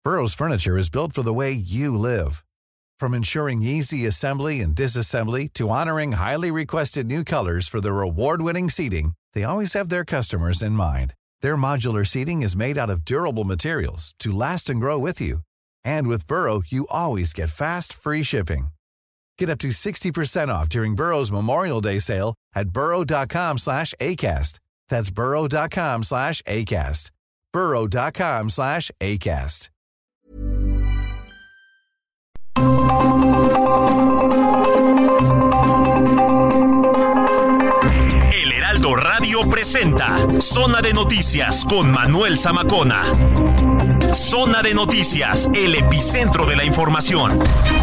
Burrow's furniture is built for the way you live. From ensuring easy assembly and disassembly to honoring highly requested new colors for their award-winning seating, they always have their customers in mind. Their modular seating is made out of durable materials to last and grow with you. And with Burrow, you always get fast, free shipping. Get up to 60% off during Burrow's Memorial Day sale at burrow.com/ACAST. That's burrow.com/ACAST. burrow.com/ACAST. El Heraldo Radio presenta Zona de Noticias con Manuel Zamacona. Zona de Noticias, el epicentro de la información.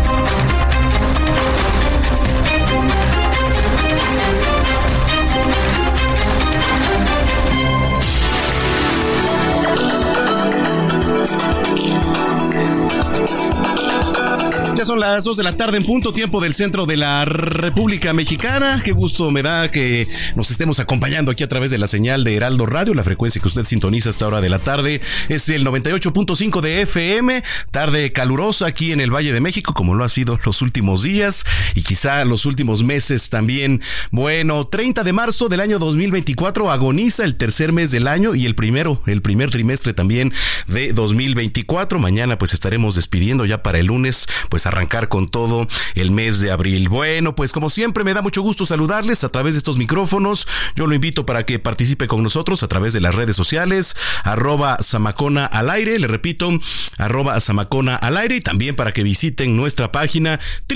Ya son las 2 de la tarde en punto, tiempo del centro de la República Mexicana. Qué gusto me da que nos estemos acompañando aquí a través de la señal de Heraldo Radio. La frecuencia que usted sintoniza a esta hora de la tarde es el 98.5 de FM. Tarde calurosa aquí en el Valle de México, como lo ha sido los últimos días y quizá los últimos meses también. Bueno, 30 de marzo del año 2024 agoniza el tercer mes del año y el primer trimestre también de 2024. Mañana pues estaremos despidiendo ya para el lunes, pues arrancar con todo el mes de abril. Bueno, pues como siempre me da mucho gusto saludarles a través de estos micrófonos. Yo lo invito para que participe con nosotros a través de las redes sociales, @Zamacona al aire, le repito, @Zamacona al aire, y también para que visiten nuestra página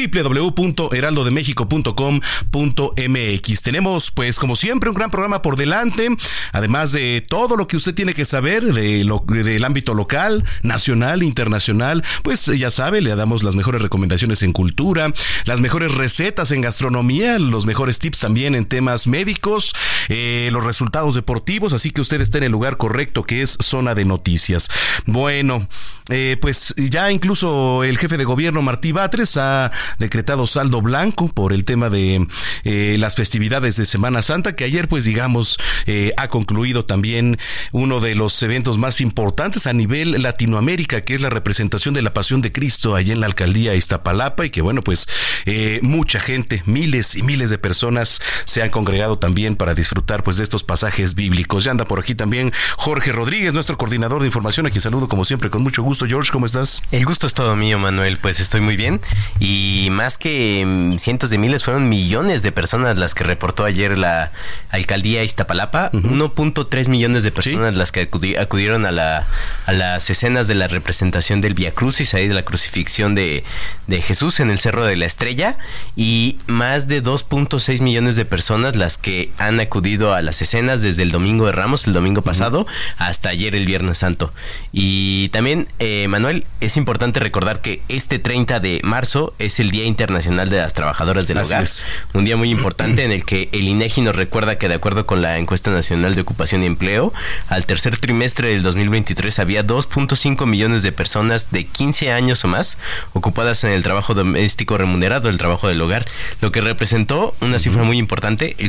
www.heraldodemexico.com.mx. Tenemos pues como siempre un gran programa por delante, además de todo lo que usted tiene que saber del ámbito local, nacional, internacional. Pues ya sabe, le damos las mejores recomendaciones en cultura, las mejores recetas en gastronomía, los mejores tips también en temas médicos, los resultados deportivos, así que usted está en el lugar correcto, que es Zona de Noticias. Bueno, pues ya incluso el jefe de gobierno Martí Batres ha decretado saldo blanco por el tema de las festividades de Semana Santa, que ayer pues digamos ha concluido también uno de los eventos más importantes a nivel Latinoamérica, que es la representación de la Pasión de Cristo allá en la alcaldía Iztapalapa, y que bueno pues mucha gente, miles y miles de personas se han congregado también para disfrutar pues de estos pasajes bíblicos. Ya anda por aquí también Jorge Rodríguez, nuestro coordinador de información, a quien saludo como siempre con mucho gusto. George, ¿cómo estás? El gusto es todo mío, Manuel, pues estoy muy bien, y más que cientos de miles, fueron millones de personas las que reportó ayer la alcaldía Iztapalapa. 1.3 millones de personas, ¿sí?, las que acudieron a las escenas de la representación del Vía Crucis, ahí de la crucifixión de Jesús en el Cerro de la Estrella, y más de 2.6 millones de personas las que han acudido a las escenas desde el Domingo de Ramos, el domingo pasado, hasta ayer, el Viernes Santo. Y también, Manuel, es importante recordar que este 30 de marzo es el Día Internacional de las Trabajadoras del Hogar, un día muy importante en el que el INEGI nos recuerda que, de acuerdo con la Encuesta Nacional de Ocupación y Empleo, al tercer trimestre del 2023 había 2.5 millones de personas de 15 años o más ocupadas en el trabajo doméstico remunerado, el trabajo del hogar, lo que representó una cifra muy importante, el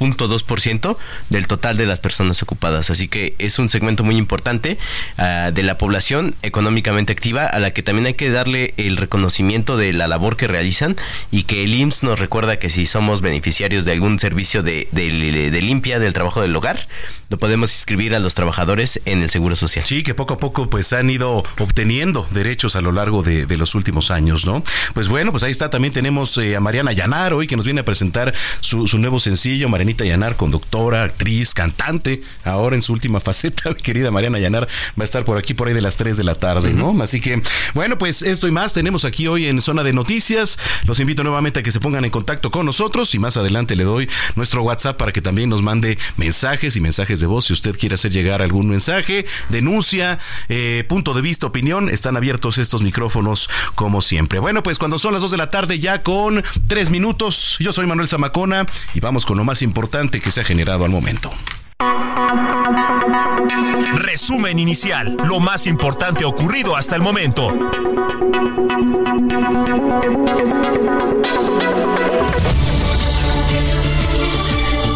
4.2% del total de las personas ocupadas. Así que es un segmento muy importante de la población económicamente activa, a la que también hay que darle el reconocimiento de la labor que realizan, y que el IMSS nos recuerda que si somos beneficiarios de algún servicio de limpia del trabajo del hogar, lo podemos inscribir a los trabajadores en el Seguro Social. Sí, que poco a poco pues han ido obteniendo derechos a lo largo de los últimos años, ¿no? Pues bueno, pues ahí está. También tenemos a Mariana Yanar hoy, que nos viene a presentar su nuevo sencillo. Marianita Yanar, conductora, actriz, cantante, ahora en su última faceta. Mi querida Mariana Yanar va a estar por aquí por ahí de las 3 de la tarde, ¿no? Así que, bueno, pues esto y más tenemos aquí hoy en Zona de Noticias. Los invito nuevamente a que se pongan en contacto con nosotros, y más adelante le doy nuestro WhatsApp para que también nos mande mensajes y mensajes de voz. Si usted quiere hacer llegar algún mensaje, denuncia, punto de vista, opinión, están abiertos estos micrófonos como siempre. Bueno, pues cuando son las 2 de la tarde ya con 3 minutos, yo soy Manuel Zamacona y vamos con lo más importante que se ha generado al momento. Resumen inicial, lo más importante ocurrido hasta el momento.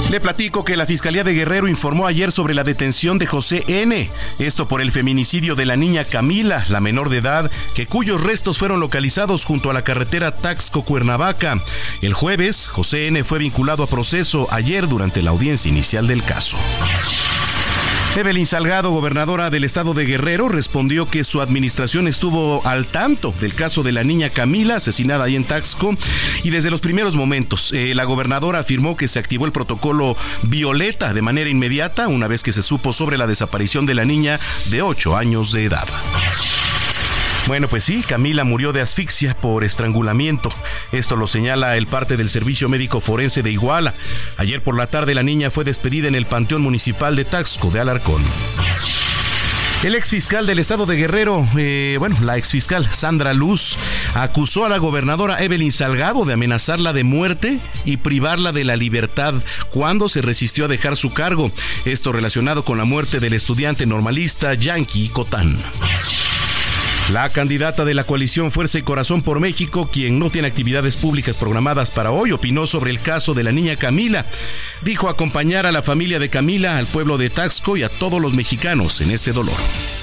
Le platico que la Fiscalía de Guerrero informó ayer sobre la detención de José N., esto por el feminicidio de la niña Camila, la menor de edad, cuyos restos fueron localizados junto a la carretera Taxco-Cuernavaca. El jueves, José N. fue vinculado a proceso ayer durante la audiencia inicial del caso. Evelyn Salgado, gobernadora del estado de Guerrero, respondió que su administración estuvo al tanto del caso de la niña Camila, asesinada ahí en Taxco, y desde los primeros momentos la gobernadora afirmó que se activó el protocolo Violeta de manera inmediata una vez que se supo sobre la desaparición de la niña de 8 años de edad. Bueno, pues sí, Camila murió de asfixia por estrangulamiento. Esto lo señala el parte del Servicio Médico Forense de Iguala. Ayer por la tarde la niña fue despedida en el Panteón Municipal de Taxco de Alarcón. El exfiscal del estado de Guerrero, la exfiscal Sandra Luz, acusó a la gobernadora Evelyn Salgado de amenazarla de muerte y privarla de la libertad cuando se resistió a dejar su cargo. Esto relacionado con la muerte del estudiante normalista Yankee Cotán. La candidata de la coalición Fuerza y Corazón por México, quien no tiene actividades públicas programadas para hoy, opinó sobre el caso de la niña Camila. Dijo acompañar a la familia de Camila, al pueblo de Taxco y a todos los mexicanos en este dolor.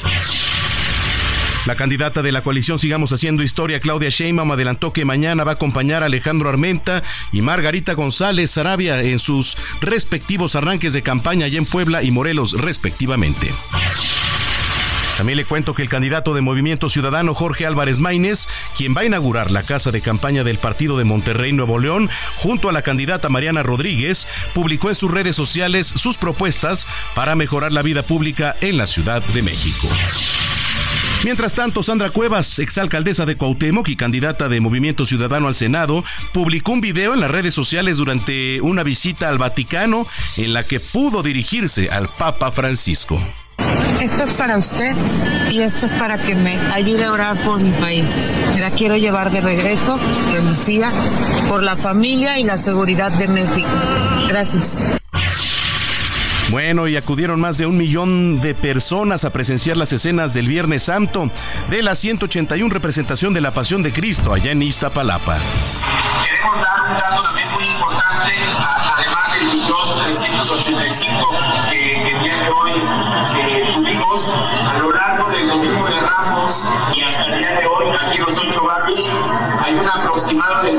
La candidata de la coalición Sigamos Haciendo Historia, Claudia Sheinbaum, adelantó que mañana va a acompañar a Alejandro Armenta y Margarita González Sarabia en sus respectivos arranques de campaña allá en Puebla y Morelos, respectivamente. También le cuento que el candidato de Movimiento Ciudadano, Jorge Álvarez Maínez, quien va a inaugurar la casa de campaña del partido de Monterrey, Nuevo León, junto a la candidata Mariana Rodríguez, publicó en sus redes sociales sus propuestas para mejorar la vida pública en la Ciudad de México. Mientras tanto, Sandra Cuevas, exalcaldesa de Cuauhtémoc y candidata de Movimiento Ciudadano al Senado, publicó un video en las redes sociales durante una visita al Vaticano en la que pudo dirigirse al Papa Francisco. Esto es para usted y esto es para que me ayude a orar por mi país. La quiero llevar de regreso, bendecida, por la familia y la seguridad de México. Gracias. Bueno, y acudieron más de 1 millón de personas a presenciar las escenas del Viernes Santo de la 181 representación de la Pasión de Cristo allá en Iztapalapa. Queremos dar un dato también muy importante, además del 1.385 que el día de hoy tuvimos a lo largo del Domingo de Ramos y hasta el día de hoy, aquí en los 8 barrios, hay un aproximado de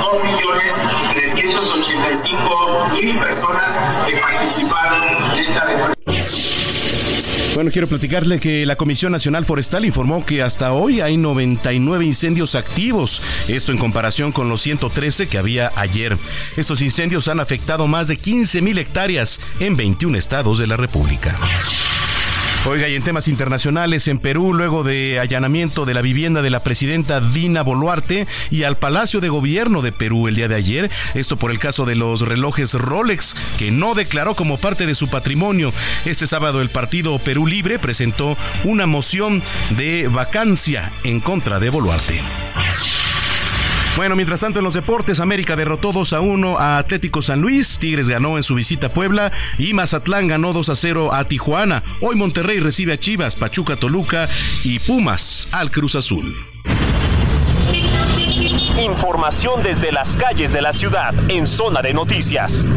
2.385.000 personas que participaron en esta deportiva. Bueno, quiero platicarle que la Comisión Nacional Forestal informó que hasta hoy hay 99 incendios activos, esto en comparación con los 113 que había ayer. Estos incendios han afectado más de 15,000 hectáreas en 21 estados de la República. Oiga, y en temas internacionales, en Perú, luego de allanamiento de la vivienda de la presidenta Dina Boluarte y al Palacio de Gobierno de Perú el día de ayer, esto por el caso de los relojes Rolex, que no declaró como parte de su patrimonio. Este sábado el partido Perú Libre presentó una moción de vacancia en contra de Boluarte. Bueno, mientras tanto en los deportes, América derrotó 2-1 a Atlético San Luis, Tigres ganó en su visita a Puebla y Mazatlán ganó 2-0 a Tijuana. Hoy Monterrey recibe a Chivas, Pachuca, Toluca y Pumas al Cruz Azul. Información desde las calles de la ciudad en Zona de Noticias.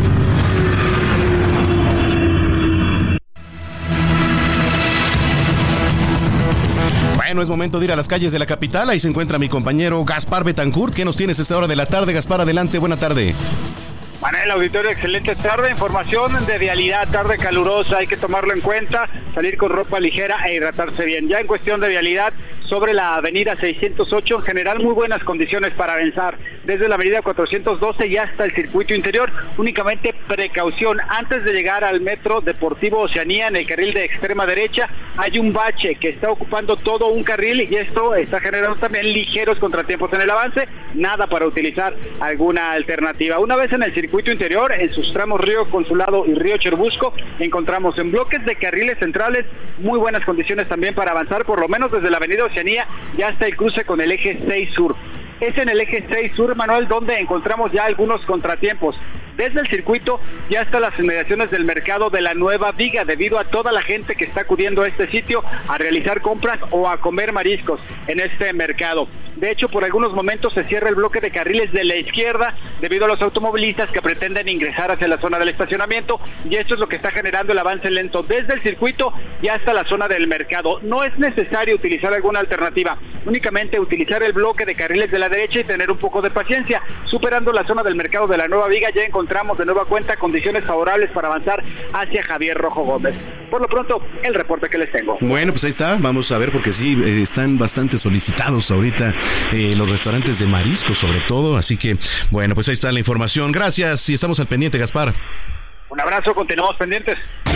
Bueno, es momento de ir a las calles de la capital. Ahí se encuentra mi compañero Gaspar Betancourt. ¿Qué nos tienes a esta hora de la tarde, Gaspar? Adelante, buena tarde. Manuel, auditorio, excelente tarde. Información de vialidad, tarde calurosa, hay que tomarlo en cuenta, salir con ropa ligera e hidratarse bien. Ya en cuestión de vialidad, sobre la avenida 608, en general muy buenas condiciones para avanzar. Desde la avenida 412 y hasta el circuito interior, únicamente precaución. Antes de llegar al metro Deportivo Oceanía, en el carril de extrema derecha, hay un bache que está ocupando todo un carril y esto está generando también ligeros contratiempos en el avance. Nada para utilizar alguna alternativa. Una vez en el circuito interior, en sus tramos Río Consulado y Río Cherbusco, encontramos en bloques de carriles centrales muy buenas condiciones también para avanzar, por lo menos desde la avenida Oceanía ya hasta el cruce con el eje 6 Sur. Es en el eje 6 Sur, Manuel, donde encontramos ya algunos contratiempos. desde el circuito y hasta las inmediaciones del mercado de la Nueva Viga, debido a toda la gente que está acudiendo a este sitio a realizar compras o a comer mariscos en este mercado. De hecho, por algunos momentos se cierra el bloque de carriles de la izquierda debido a los automovilistas que pretenden ingresar hacia la zona del estacionamiento, y esto es lo que está generando el avance lento desde el circuito y hasta la zona del mercado. No es necesario utilizar alguna alternativa, únicamente utilizar el bloque de carriles de la derecha y tener un poco de paciencia. Superando la zona del mercado de la Nueva Viga, ya encontramos de nueva cuenta condiciones favorables para avanzar hacia Javier Rojo Gómez. Por lo pronto, el reporte que les tengo. Bueno, pues ahí está, vamos a ver, porque sí, están bastante solicitados ahorita los restaurantes de marisco sobre todo, así que bueno, pues ahí está la información. Gracias y estamos al pendiente, Gaspar. Un abrazo, continuamos pendientes.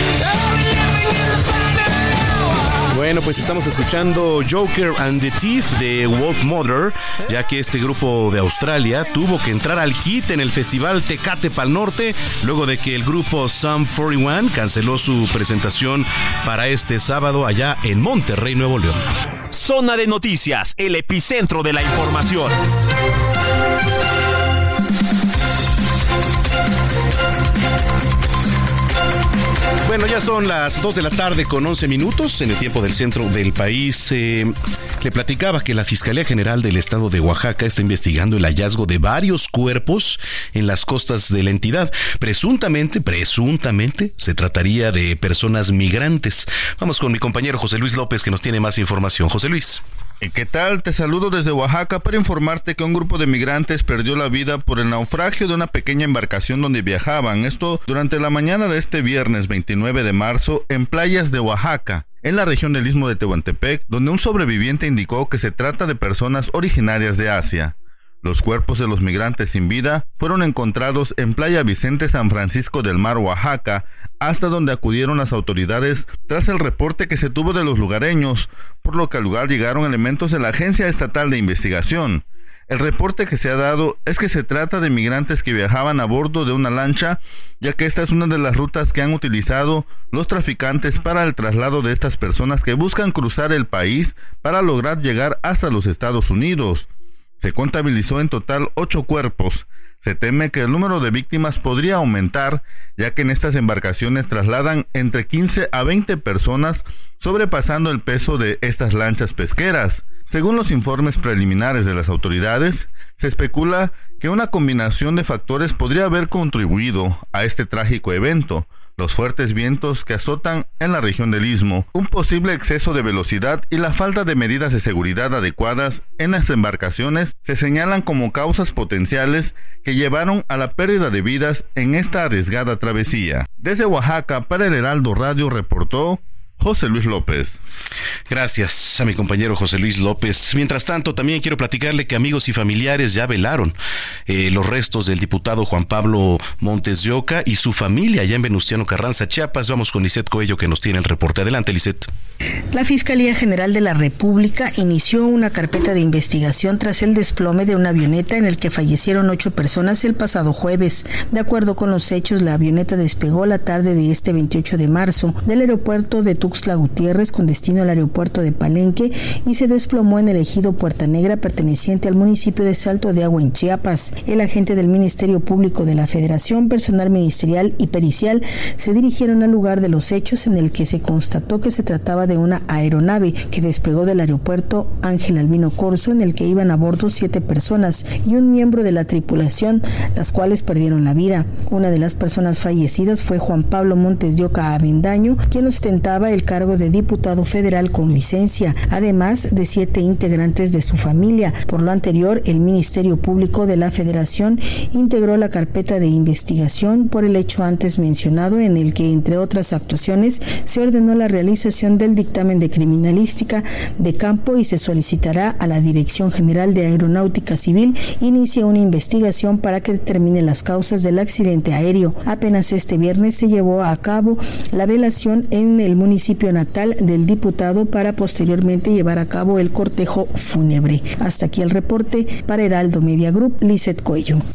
Bueno, pues estamos escuchando Joker and the Thief de Wolf Mother, ya que este grupo de Australia tuvo que entrar al quite en el festival Tecate Pal Norte, luego de que el grupo Sum 41 canceló su presentación para este sábado allá en Monterrey, Nuevo León. Zona de Noticias, el epicentro de la información. Bueno, ya son las 2 de la tarde con 11 minutos en el tiempo del centro del país. Le platicaba que la Fiscalía General del Estado de Oaxaca está investigando el hallazgo de varios cuerpos en las costas de la entidad. Presuntamente, se trataría de personas migrantes. Vamos con mi compañero José Luis López, que nos tiene más información. José Luis. ¿Qué tal? Te saludo desde Oaxaca para informarte que un grupo de migrantes perdió la vida por el naufragio de una pequeña embarcación donde viajaban. Esto durante la mañana de este viernes 29 de marzo en playas de Oaxaca, en la región del Istmo de Tehuantepec, donde un sobreviviente indicó que se trata de personas originarias de Asia. Los cuerpos de los migrantes sin vida fueron encontrados en Playa Vicente San Francisco del Mar, Oaxaca, hasta donde acudieron las autoridades tras el reporte que se tuvo de los lugareños, por lo que al lugar llegaron elementos de la Agencia Estatal de Investigación. El reporte que se ha dado es que se trata de migrantes que viajaban a bordo de una lancha, ya que esta es una de las rutas que han utilizado los traficantes para el traslado de estas personas que buscan cruzar el país para lograr llegar hasta los Estados Unidos. Se contabilizó en total 8 cuerpos. Se teme que el número de víctimas podría aumentar, ya que en estas embarcaciones trasladan entre 15 a 20 personas, sobrepasando el peso de estas lanchas pesqueras. Según los informes preliminares de las autoridades, se especula que una combinación de factores podría haber contribuido a este trágico evento. Los fuertes vientos que azotan en la región del Istmo, un posible exceso de velocidad y la falta de medidas de seguridad adecuadas en las embarcaciones se señalan como causas potenciales que llevaron a la pérdida de vidas en esta arriesgada travesía. Desde Oaxaca, para el Heraldo Radio, reportó José Luis López. Gracias a mi compañero José Luis López. Mientras tanto, también quiero platicarle que amigos y familiares ya velaron los restos del diputado Juan Pablo Montes de Oca y su familia allá en Venustiano Carranza, Chiapas. Vamos con Lisette Coello, que nos tiene el reporte. Adelante, Lisette. La Fiscalía General de la República inició una carpeta de investigación tras el desplome de una avioneta en el que fallecieron 8 personas el pasado jueves. De acuerdo con los hechos, la avioneta despegó la tarde de este 28 de marzo del aeropuerto de Tuxtla Gutiérrez con destino al aeropuerto de Palenque y se desplomó en el ejido Puerta Negra perteneciente al municipio de Salto de Agua en Chiapas. El agente del Ministerio Público de la Federación, personal ministerial y pericial se dirigieron al lugar de los hechos, en el que se constató que se trataba de una aeronave que despegó del aeropuerto Ángel Albino Corzo, en el que iban a bordo 7 personas y un miembro de la tripulación, las cuales perdieron la vida. Una de las personas fallecidas fue Juan Pablo Montes de Oca Avendaño, quien ostentaba el cargo de diputado federal con licencia, además de 7 integrantes de su familia. Por lo anterior, el Ministerio Público de la Federación integró la carpeta de investigación por el hecho antes mencionado, en el que, entre otras actuaciones, se ordenó la realización del dictamen de criminalística de campo y se solicitará a la Dirección General de Aeronáutica Civil inicie una investigación para que determine las causas del accidente aéreo. Apenas este viernes se llevó a cabo la velación en el municipio natal del diputado para posteriormente llevar a cabo el cortejo fúnebre. Hasta aquí el reporte para Heraldo Media Group, Lisette Coello.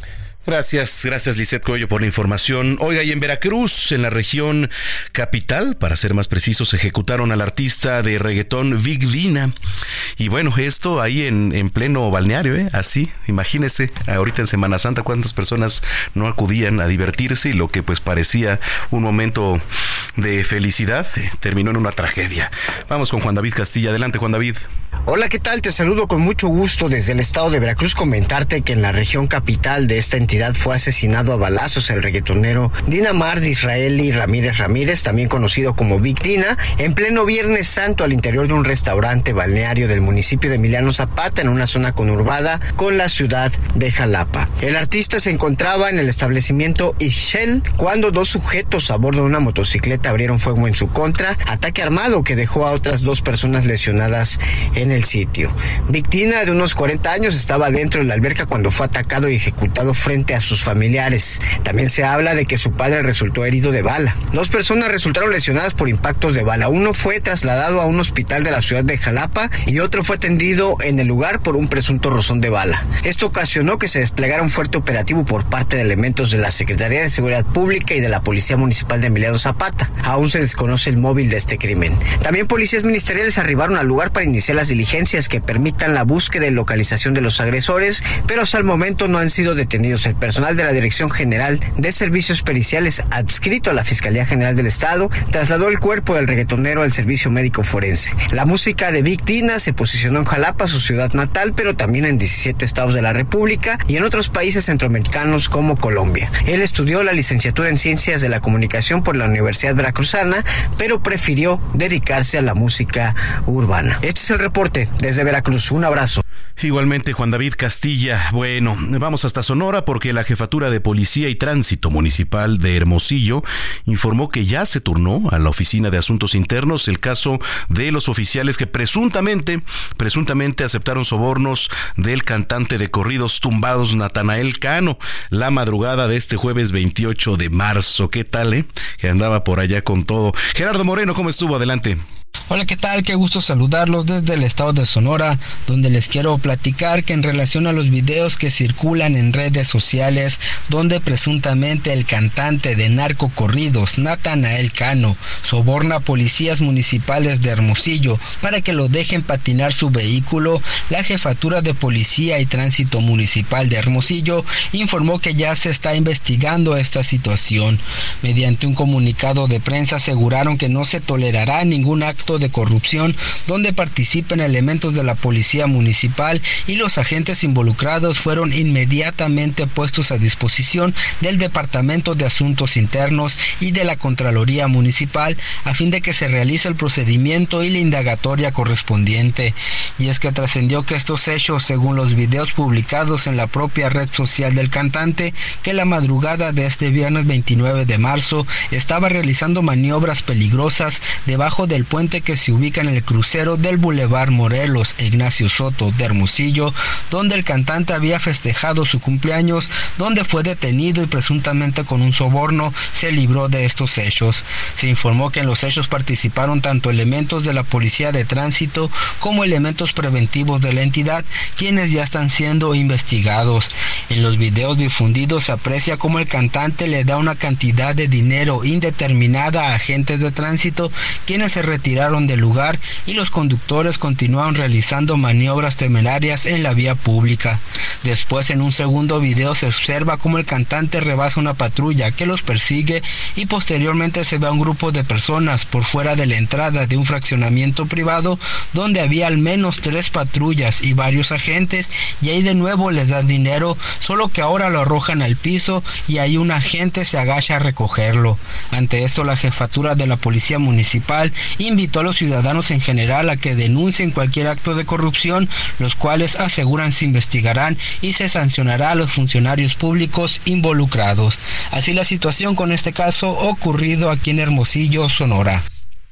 Gracias Lisette Coello por la información. Oiga, y en Veracruz, en la región capital, para ser más precisos, ejecutaron al artista de reggaetón Vic Dina. Y bueno, esto ahí en pleno balneario, así, imagínese, ahorita en Semana Santa cuántas personas no acudían a divertirse y lo que pues parecía un momento de felicidad terminó en una tragedia. Vamos con Juan David Castilla. Adelante, Juan David. Hola, ¿qué tal? Te saludo con mucho gusto desde el estado de Veracruz. Comentarte que en la región capital de esta entidad fue asesinado a balazos el reggaetonero Dinamar Disraeli Ramírez, también conocido como Vic Dina, en pleno Viernes Santo al interior de un restaurante balneario del municipio de Emiliano Zapata, en una zona conurbada con la ciudad de Jalapa. El artista se encontraba en el establecimiento Ixchel cuando dos sujetos a bordo de una motocicleta abrieron fuego en su contra, ataque armado que dejó a otras 2 personas lesionadas en el sitio. Vic Dina, de unos 40 años, estaba dentro de la alberca cuando fue atacado y ejecutado frente a sus familiares. También se habla de que su padre resultó herido de bala. 2 personas resultaron lesionadas por impactos de bala. Uno fue trasladado a un hospital de la ciudad de Jalapa y otro fue atendido en el lugar por un presunto rozón de bala. Esto ocasionó que se desplegara un fuerte operativo por parte de elementos de la Secretaría de Seguridad Pública y de la Policía Municipal de Emiliano Zapata. Aún se desconoce el móvil de este crimen. También policías ministeriales arribaron al lugar para iniciar las diligencias que permitan la búsqueda y localización de los agresores, pero hasta el momento no han sido detenidos. El personal de la Dirección General de Servicios Periciales, adscrito a la Fiscalía General del Estado, trasladó el cuerpo del reggaetonero al servicio médico forense. La música de Vic Dina se posicionó en Jalapa, su ciudad natal, pero también en 17 estados de la República y en otros países centroamericanos como Colombia. Él estudió la licenciatura en Ciencias de la Comunicación por la Universidad Veracruzana, pero prefirió dedicarse a la música urbana. Este es el reporte desde Veracruz. Un abrazo. Igualmente, Juan David Castilla. Bueno, vamos hasta Sonora porque la Jefatura de Policía y Tránsito Municipal de Hermosillo informó que ya se turnó a la Oficina de Asuntos Internos el caso de los oficiales que presuntamente aceptaron sobornos del cantante de corridos tumbados Natanael Cano la madrugada de este jueves 28 de marzo. ¿Qué tal, que andaba por allá con todo? Gerardo Moreno, ¿cómo estuvo? Adelante. Hola, ¿qué tal? Qué gusto saludarlos desde el estado de Sonora, donde les quiero platicar que en relación a los videos que circulan en redes sociales, donde presuntamente el cantante de narcocorridos Natanael Cano soborna a policías municipales de Hermosillo para que lo dejen patinar su vehículo, la Jefatura de Policía y Tránsito Municipal de Hermosillo informó que ya se está investigando esta situación. Mediante un comunicado de prensa aseguraron que no se tolerará ningún acto de corrupción donde participen elementos de la policía municipal y los agentes involucrados fueron inmediatamente puestos a disposición del Departamento de Asuntos Internos y de la Contraloría Municipal a fin de que se realice el procedimiento y la indagatoria correspondiente. Y es que trascendió que estos hechos, según los videos publicados en la propia red social del cantante, que la madrugada de este viernes 29 de marzo estaba realizando maniobras peligrosas debajo del puente que se ubica en el crucero del Boulevard Morelos Ignacio Soto de Hermosillo, donde el cantante había festejado su cumpleaños, donde fue detenido y presuntamente con un soborno se libró de estos hechos. Se informó que en los hechos participaron tanto elementos de la Policía de Tránsito como elementos preventivos de la entidad, quienes ya están siendo investigados. En los videos difundidos se aprecia cómo el cantante le da una cantidad de dinero indeterminada a agentes de tránsito, quienes se retiraron del lugar y los conductores continuaron realizando maniobras temerarias en la vía pública. Después, en un segundo video, se observa cómo el cantante rebasa una patrulla que los persigue y posteriormente se ve a un grupo de personas por fuera de la entrada de un fraccionamiento privado donde había al menos 3 patrullas y varios agentes, y ahí de nuevo les dan dinero, solo que ahora lo arrojan al piso y ahí un agente se agacha a recogerlo. Ante esto, la Jefatura de la Policía Municipal invitó a los ciudadanos en general a que denuncien cualquier acto de corrupción, los cuales aseguran se investigarán y se sancionará a los funcionarios públicos involucrados. Así la situación con este caso ocurrido aquí en Hermosillo, Sonora.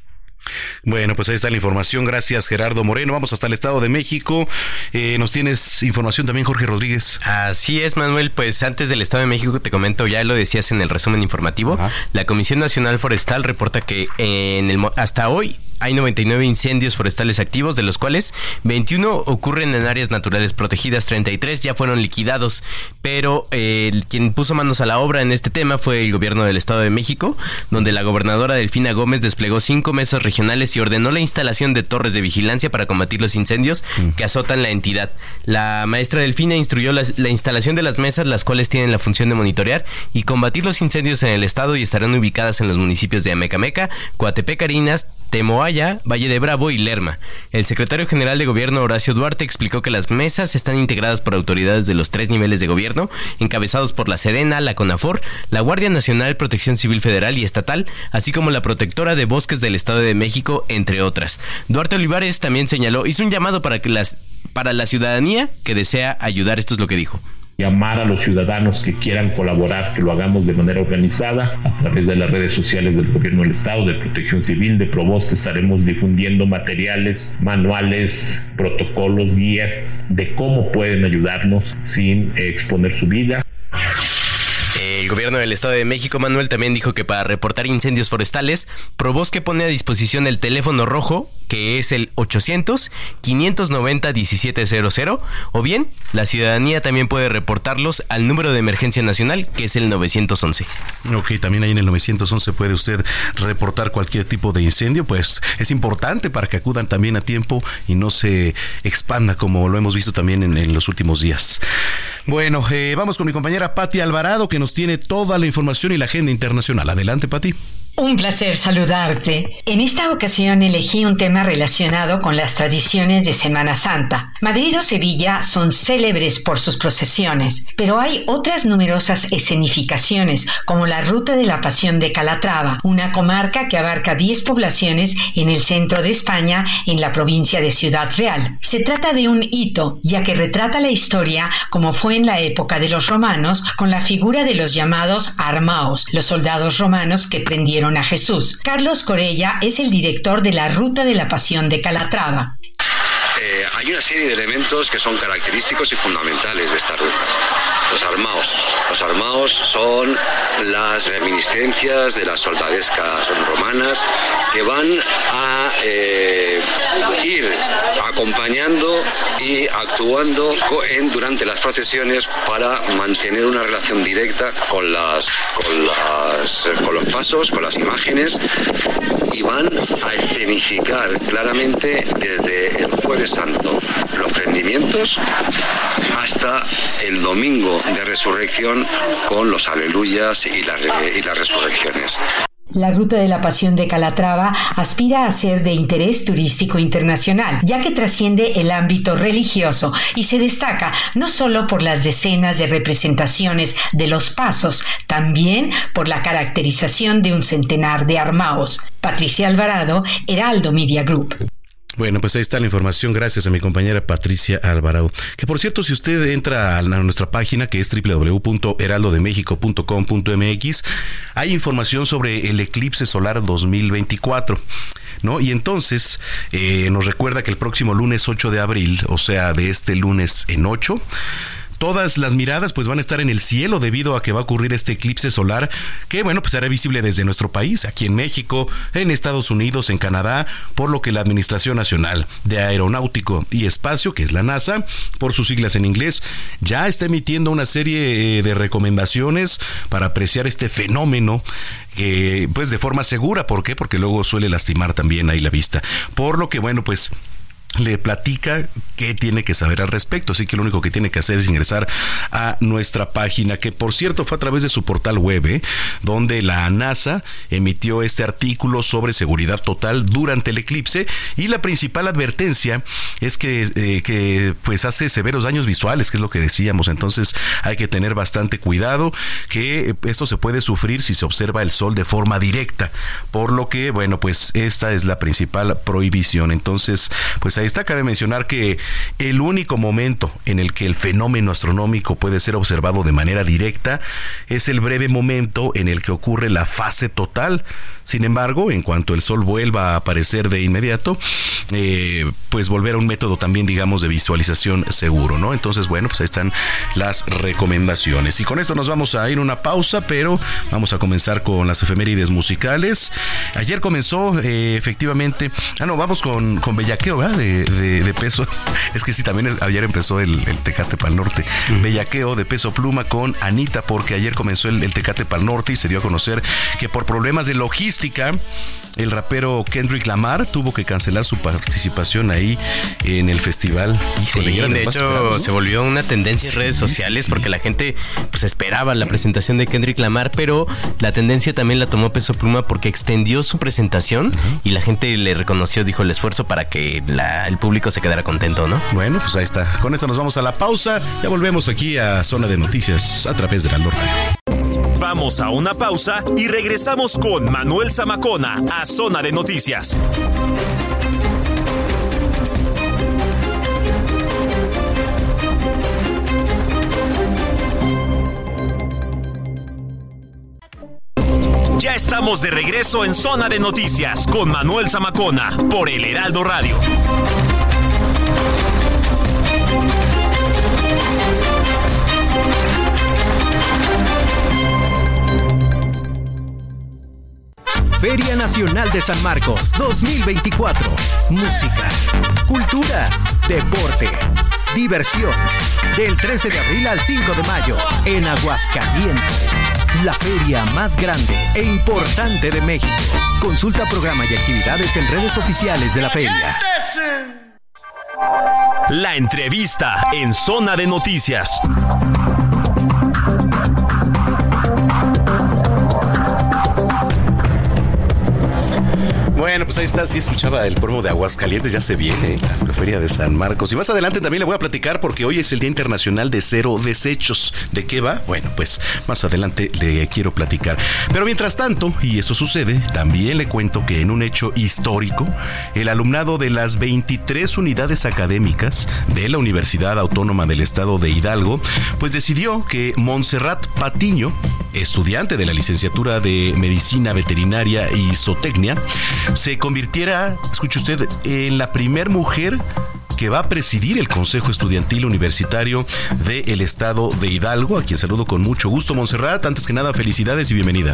Bueno, pues ahí está la información. Gracias, Gerardo Moreno. Vamos hasta el Estado de México. Nos tienes información también, Jorge Rodríguez. Así es, Manuel. Pues antes del Estado de México, te comento, ya lo decías en el resumen informativo. Ajá. La Comisión Nacional Forestal reporta que hasta hoy hay 99 incendios forestales activos, de los cuales 21 ocurren en áreas naturales protegidas, 33 ya fueron liquidados, pero quien puso manos a la obra en este tema fue el gobierno del Estado de México, donde la gobernadora Delfina Gómez desplegó 5 mesas regionales y ordenó la instalación de torres de vigilancia para combatir los incendios que azotan la entidad. La maestra Delfina instruyó la instalación de las mesas, las cuales tienen la función de monitorear y combatir los incendios en el estado y estarán ubicadas en los municipios de Amecameca, Coatepec, Carinas, Temoaya, Valle de Bravo y Lerma. El secretario general de Gobierno, Horacio Duarte, explicó que las mesas están integradas por autoridades de los 3 niveles de gobierno, encabezados por la Sedena, la CONAFOR, la Guardia Nacional, Protección Civil Federal y Estatal, así como la Protectora de Bosques del Estado de México, entre otras. Duarte Olivares también hizo un llamado para la ciudadanía que desea ayudar. Esto es lo que dijo. Llamar a los ciudadanos que quieran colaborar, que lo hagamos de manera organizada a través de las redes sociales del Gobierno del Estado, de Protección Civil, de Provost. Estaremos difundiendo materiales, manuales, protocolos, guías de cómo pueden ayudarnos sin exponer su vida. El gobierno del Estado de México, Manuel, también dijo que para reportar incendios forestales, Probosque pone a disposición el teléfono rojo, que es el 800-590-1700, o bien la ciudadanía también puede reportarlos al número de emergencia nacional, que es el 911. Ok, también ahí en el 911 puede usted reportar cualquier tipo de incendio, pues es importante para que acudan también a tiempo y no se expanda como lo hemos visto también en los últimos días. Bueno, vamos con mi compañera Pati Alvarado, que nos tiene toda la información y la agenda internacional. Adelante, Pati. Un placer saludarte. En esta ocasión elegí un tema relacionado con las tradiciones de Semana Santa. Madrid o Sevilla son célebres por sus procesiones, pero hay otras numerosas escenificaciones, como la Ruta de la Pasión de Calatrava, una comarca que abarca 10 poblaciones en el centro de España, en la provincia de Ciudad Real. Se trata de un hito, ya que retrata la historia como fue en la época de los romanos, con la figura de los llamados armaos, los soldados romanos que prendieron a Jesús. Carlos Corella es el director de la Ruta de la Pasión de Calatrava. Hay una serie de elementos que son característicos y fundamentales de esta ruta. Los armaos son las reminiscencias de las soldadescas romanas que van a ir acompañando y actuando durante las procesiones para mantener una relación directa con los pasos, con las imágenes, y van a escenificar claramente desde el Jueves Santo los prendimientos hasta el domingo de resurrección con los aleluyas y las resurrecciones. La Ruta de la Pasión de Calatrava aspira a ser de interés turístico internacional, ya que trasciende el ámbito religioso y se destaca no solo por las decenas de representaciones de los pasos, también por la caracterización de un centenar de armaos. Patricia Alvarado, Heraldo Media Group. Bueno, pues ahí está la información, gracias a mi compañera Patricia Alvarado. Que por cierto, si usted entra a nuestra página, que es www.heraldodemexico.com.mx, hay información sobre el eclipse solar 2024. ¿No? Y entonces nos recuerda que el próximo lunes 8 de abril, o sea, de este lunes en 8, todas las miradas pues van a estar en el cielo debido a que va a ocurrir este eclipse solar que, bueno, pues será visible desde nuestro país, aquí en México, en Estados Unidos, en Canadá, por lo que la Administración Nacional de Aeronáutico y Espacio, que es la NASA, por sus siglas en inglés, ya está emitiendo una serie de recomendaciones para apreciar este fenómeno pues de forma segura. ¿Por qué? Porque luego suele lastimar también ahí la vista. Por lo que, bueno, pues le platica qué tiene que saber al respecto, así que lo único que tiene que hacer es ingresar a nuestra página, que por cierto fue a través de su portal web, donde la NASA emitió este artículo sobre seguridad total durante el eclipse, y la principal advertencia es que pues hace severos daños visuales, que es lo que decíamos. Entonces hay que tener bastante cuidado, que esto se puede sufrir si se observa el sol de forma directa, por lo que, bueno, pues esta es la principal prohibición. Entonces, pues ahí está. Cabe mencionar que el único momento en el que el fenómeno astronómico puede ser observado de manera directa es el breve momento en el que ocurre la fase total, Sin embargo, en cuanto el sol vuelva a aparecer de inmediato, pues volver a un método también, digamos, de visualización seguro, ¿no? Entonces, bueno, pues ahí están las recomendaciones. Y con esto nos vamos a ir a una pausa, pero vamos a comenzar con las efemérides musicales. Ayer comenzó, efectivamente, vamos con Bellaqueo, ¿verdad? De Peso. Es que sí, también ayer empezó el Tecate Pal Norte. Bellaqueo de Peso Pluma con Anita, porque ayer comenzó el Tecate Pal Norte y se dio a conocer que por problemas de logística, el rapero Kendrick Lamar tuvo que cancelar su participación ahí en el festival. Híjole, sí, de hecho, ¿no? Se volvió una tendencia en redes sociales porque la gente pues esperaba la presentación de Kendrick Lamar, pero la tendencia también la tomó Peso Pluma porque extendió su presentación y la gente le reconoció, dijo, el esfuerzo para que el público se quedara contento, ¿no? Bueno, pues ahí está. Con eso nos vamos a la pausa. Ya volvemos aquí a Zona de Noticias a través de Heraldo Radio. Vamos a una pausa y regresamos con Manuel Zamacona a Zona de Noticias. Ya estamos de regreso en Zona de Noticias con Manuel Zamacona por el Heraldo Radio. Feria Nacional de San Marcos 2024. Música, cultura, deporte, diversión. Del 13 de abril al 5 de mayo en Aguascalientes. La feria más grande e importante de México. Consulta programa y actividades en redes oficiales de la feria. La entrevista en Zona de Noticias. Bueno, pues ahí está, sí escuchaba el promo de Aguascalientes, ya se viene la feria de San Marcos. Y más adelante también le voy a platicar porque hoy es el Día Internacional de Cero Desechos. ¿De qué va? Bueno, pues más adelante le quiero platicar. Pero mientras tanto, y eso sucede, también le cuento que en un hecho histórico, el alumnado de las 23 unidades académicas de la Universidad Autónoma del Estado de Hidalgo, pues decidió que Montserrat Patiño, estudiante de la licenciatura de Medicina Veterinaria y Zootecnia, se convirtiera, escuche usted, en la primer mujer que va a presidir el Consejo Estudiantil Universitario del Estado de Hidalgo, a quien saludo con mucho gusto. Montserrat, antes que nada, felicidades y bienvenida.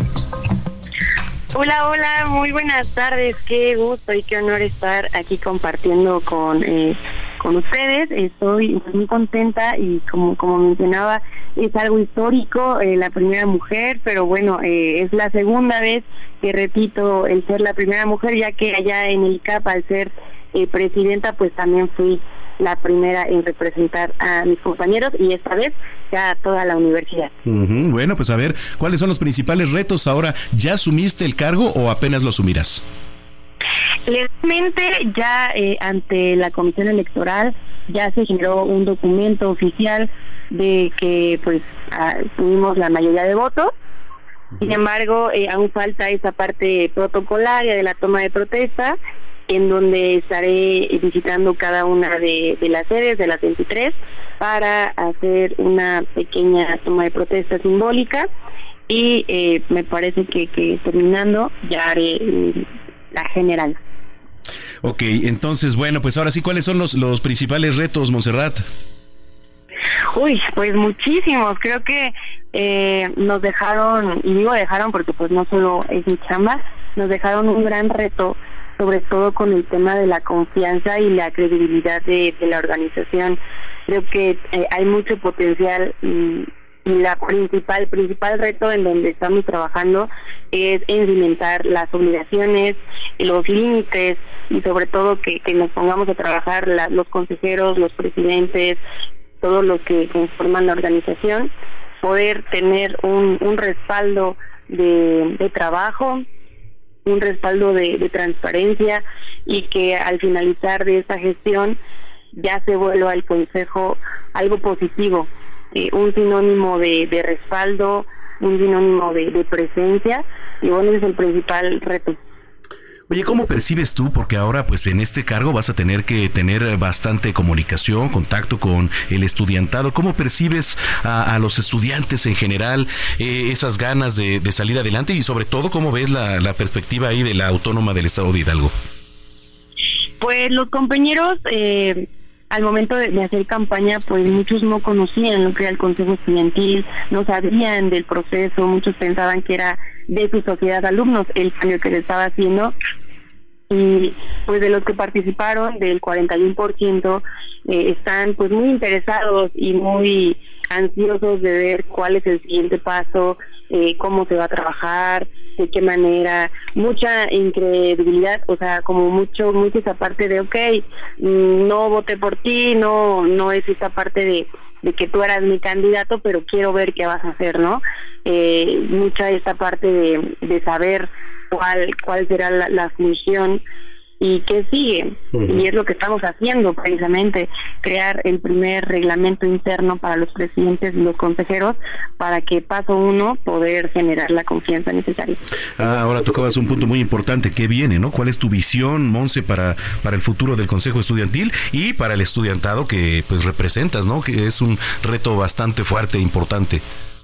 Hola, muy buenas tardes, qué gusto y qué honor estar aquí compartiendo con ustedes. Estoy muy contenta y como mencionaba, es algo histórico, la primera mujer, pero bueno, es la segunda vez que repito el ser la primera mujer, ya que allá en el CAP, al ser presidenta, pues también fui la primera en representar a mis compañeros y esta vez ya a toda la universidad. Bueno, pues a ver, ¿cuáles son los principales retos ahora? ¿Ya asumiste el cargo o apenas lo asumirás? Legalmente ya ante la Comisión Electoral ya se generó un documento oficial de que pues tuvimos la mayoría de votos. Sin embargo, aún falta esa parte protocolaria de la toma de protesta, en donde estaré visitando cada una de las sedes de las 23 para hacer una pequeña toma de protesta simbólica y me parece que terminando ya haré la general. Ok, entonces, bueno, pues ahora sí, ¿cuáles son los principales retos, Montserrat? Uy, pues muchísimos. Creo que nos dejaron, y digo dejaron porque pues no solo es mi chamba, nos dejaron un gran reto, sobre todo con el tema de la confianza y la credibilidad de la organización. Creo que hay mucho potencial y la principal reto en donde estamos trabajando es en cimentar las obligaciones, los límites y sobre todo que nos pongamos a trabajar los consejeros, los presidentes, todos los que conforman la organización, poder tener un respaldo de trabajo, un respaldo de transparencia y que al finalizar de esta gestión ya se vuelva al consejo algo positivo, un sinónimo de respaldo, un sinónimo de presencia y bueno, ese es el principal reto. Oye, ¿cómo percibes tú? Porque ahora, pues en este cargo vas a tener que tener bastante comunicación, contacto con el estudiantado. ¿Cómo percibes a los estudiantes en general, esas ganas de salir adelante? Y sobre todo, ¿cómo ves la perspectiva ahí de la Autónoma del Estado de Hidalgo? Pues los compañeros, al momento de hacer campaña, pues muchos no conocían lo que era el Consejo Estudiantil, no sabían del proceso, muchos pensaban que era de su sociedad de alumnos el cambio que se estaba haciendo, y pues de los que participaron, del 41%, están pues muy interesados y muy ansiosos de ver cuál es el siguiente paso, cómo se va a trabajar, de qué manera, mucha incredulidad, o sea, como mucho esa parte de no voté por ti, no es esta parte de que tú eras mi candidato, pero quiero ver qué vas a hacer, ¿no? Mucha esta parte de saber cuál será la función y qué sigue. Uh-huh. Y es lo que estamos haciendo precisamente, crear el primer reglamento interno para los presidentes y los consejeros, para que paso 1, poder generar la confianza necesaria. Ahora tocabas un punto muy importante, ¿qué viene, no? ¿Cuál es tu visión, Monse, para el futuro del Consejo Estudiantil y para el estudiantado que pues representas, ¿no? Que es un reto bastante fuerte e importante.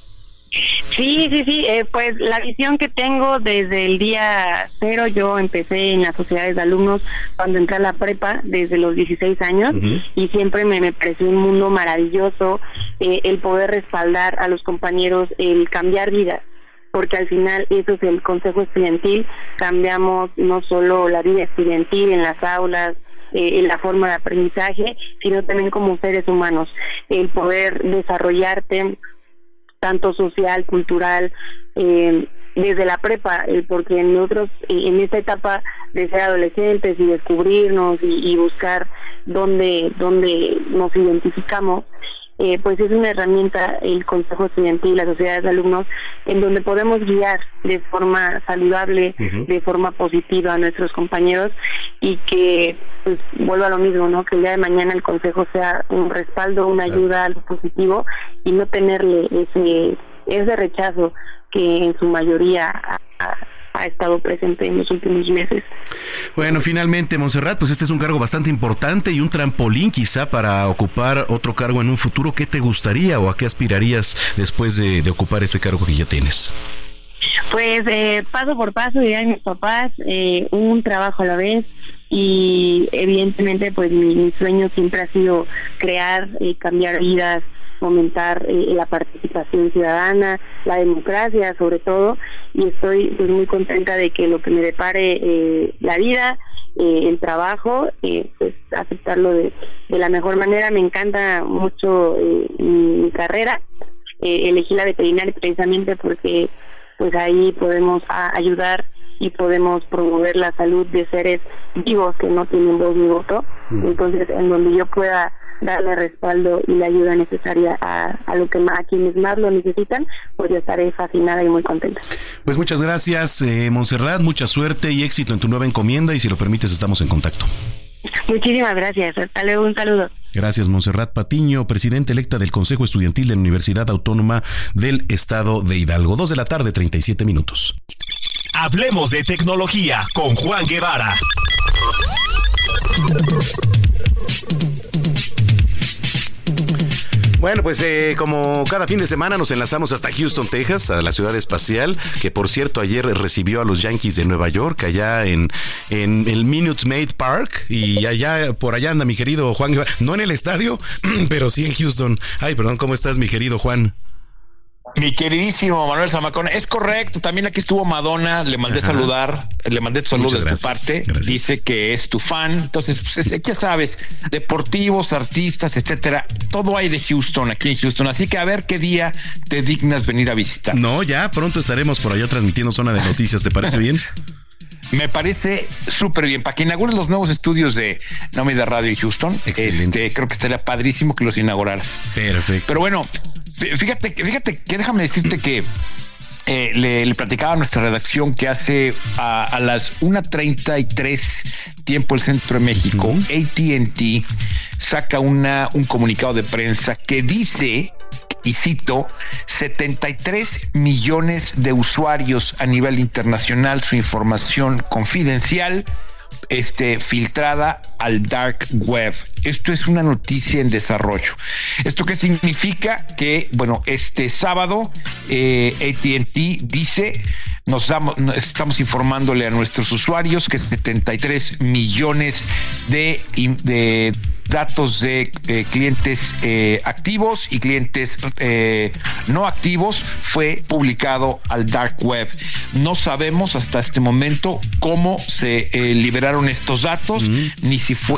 Sí, pues la visión que tengo desde el día 0, yo empecé en las sociedades de alumnos cuando entré a la prepa desde los 16 años, uh-huh. Y siempre me pareció un mundo maravilloso, el poder respaldar a los compañeros, el cambiar vidas, porque al final eso es el Consejo Estudiantil, cambiamos no solo la vida estudiantil en las aulas, en la forma de aprendizaje, sino también como seres humanos, el poder desarrollarte tanto social, cultural, desde la prepa, porque nosotros en esta etapa de ser adolescentes y descubrirnos y buscar dónde nos identificamos, pues es una herramienta el Consejo Estudiantil, las sociedades de alumnos, en donde podemos guiar de forma saludable, uh-huh. De forma positiva a nuestros compañeros, y que pues vuelva a lo mismo, ¿no? Que el día de mañana el consejo sea un respaldo, una ayuda, algo positivo, y no tenerle ese rechazo que en su mayoría ha estado presente en los últimos meses. Bueno, finalmente, Montserrat, pues este es un cargo bastante importante y un trampolín quizá para ocupar otro cargo en un futuro. ¿Qué te gustaría o a qué aspirarías después de ocupar este cargo que ya tienes? Pues paso por paso, dirían mis papás, un trabajo a la vez, y evidentemente pues mi sueño siempre ha sido crear, cambiar vidas, fomentar la participación ciudadana, la democracia sobre todo, y estoy pues muy contenta de que lo que me depare la vida, el trabajo, pues aceptarlo de la mejor manera. Me encanta mucho mi carrera, elegí la veterinaria precisamente porque pues ahí podemos ayudar y podemos promover la salud de seres vivos que no tienen voz ni voto. Entonces, en donde yo pueda darle respaldo y la ayuda necesaria a quienes más lo necesitan, pues yo estaré fascinada y muy contenta. Pues muchas gracias, Montserrat, mucha suerte y éxito en tu nueva encomienda, y si lo permites estamos en contacto. Muchísimas gracias, hasta luego, un saludo. Gracias, Montserrat Patiño, presidenta electa del Consejo Estudiantil de la Universidad Autónoma del Estado de Hidalgo. 2:37 p.m. Hablemos de tecnología con Juan Guevara. Bueno, pues como cada fin de semana nos enlazamos hasta Houston, Texas, a la ciudad espacial, que por cierto ayer recibió a los Yankees de Nueva York, allá en el Minute Maid Park, y por allá anda mi querido Juan, no en el estadio, pero sí en Houston. Ay, perdón, ¿cómo estás, mi querido Juan? Mi queridísimo Manuel Zamacona, es correcto, también aquí estuvo Madonna, le mandé tu saludo de tu parte, gracias. Dice que es tu fan, entonces pues, ya sabes, deportivos, artistas, etcétera, todo hay de Houston, aquí en Houston, así que a ver qué día te dignas venir a visitar. No, ya pronto estaremos por allá transmitiendo Zona de Noticias, ¿te parece bien? Me parece súper bien. Para que inauguren los nuevos estudios de Nómida Radio en Houston, creo que estaría padrísimo que los inauguraras. Perfecto. Pero bueno, fíjate que déjame decirte que le platicaba a nuestra redacción que hace a las 1:33 tiempo el Centro de México, AT&T saca un comunicado de prensa que dice y cito, 73 millones de usuarios a nivel internacional, su información confidencial filtrada al dark web. Esto es una noticia en desarrollo. ¿Esto qué significa? Que, bueno, este sábado AT&T dice, estamos informándole a nuestros usuarios que 73 millones de datos de clientes activos y clientes no activos fue publicado al dark web. No sabemos hasta este momento cómo se liberaron estos datos, ni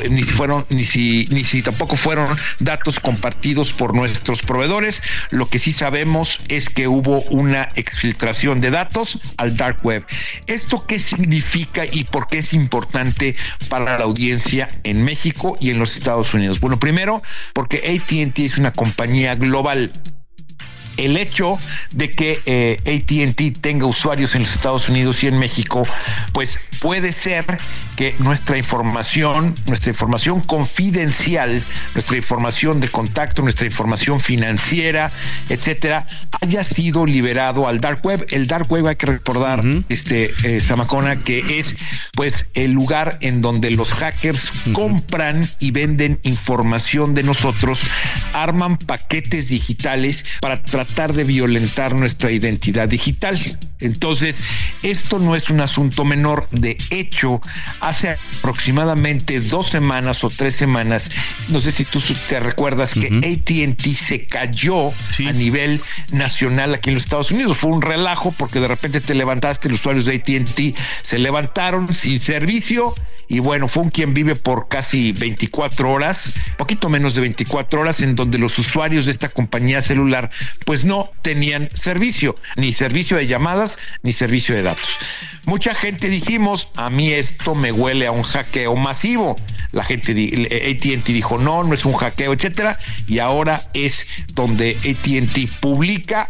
si tampoco fueron datos compartidos por nuestros proveedores. Lo que sí sabemos es que hubo una exfiltración de datos al dark web. ¿Esto qué significa y por qué es importante para la audiencia en México y en los Estados Unidos? Bueno, primero, porque AT&T es una compañía global. El hecho de que AT&T tenga usuarios en los Estados Unidos y en México, pues puede ser que nuestra información confidencial, nuestra información de contacto, nuestra información financiera, etcétera, haya sido liberado al dark web. El dark web, hay que recordar, Zamacona, que es pues el lugar en donde los hackers compran y venden información de nosotros, arman paquetes digitales para tratar de violentar nuestra identidad digital. Entonces, esto no es un asunto menor. De hecho, hace aproximadamente 2 semanas o 3 semanas, no sé si tú te recuerdas, que AT&T se cayó a nivel nacional aquí en los Estados Unidos. Fue un relajo porque de repente te levantaste, los usuarios de AT&T se levantaron sin servicio. Y bueno, fue un quien vive por casi 24 horas, poquito menos de 24 horas, en donde los usuarios de esta compañía celular pues no tenían servicio, ni servicio de llamadas, ni servicio de datos. Mucha gente dijimos, a mí esto me huele a un hackeo masivo. La gente, AT&T dijo, no es un hackeo, etcétera. Y ahora es donde AT&T publica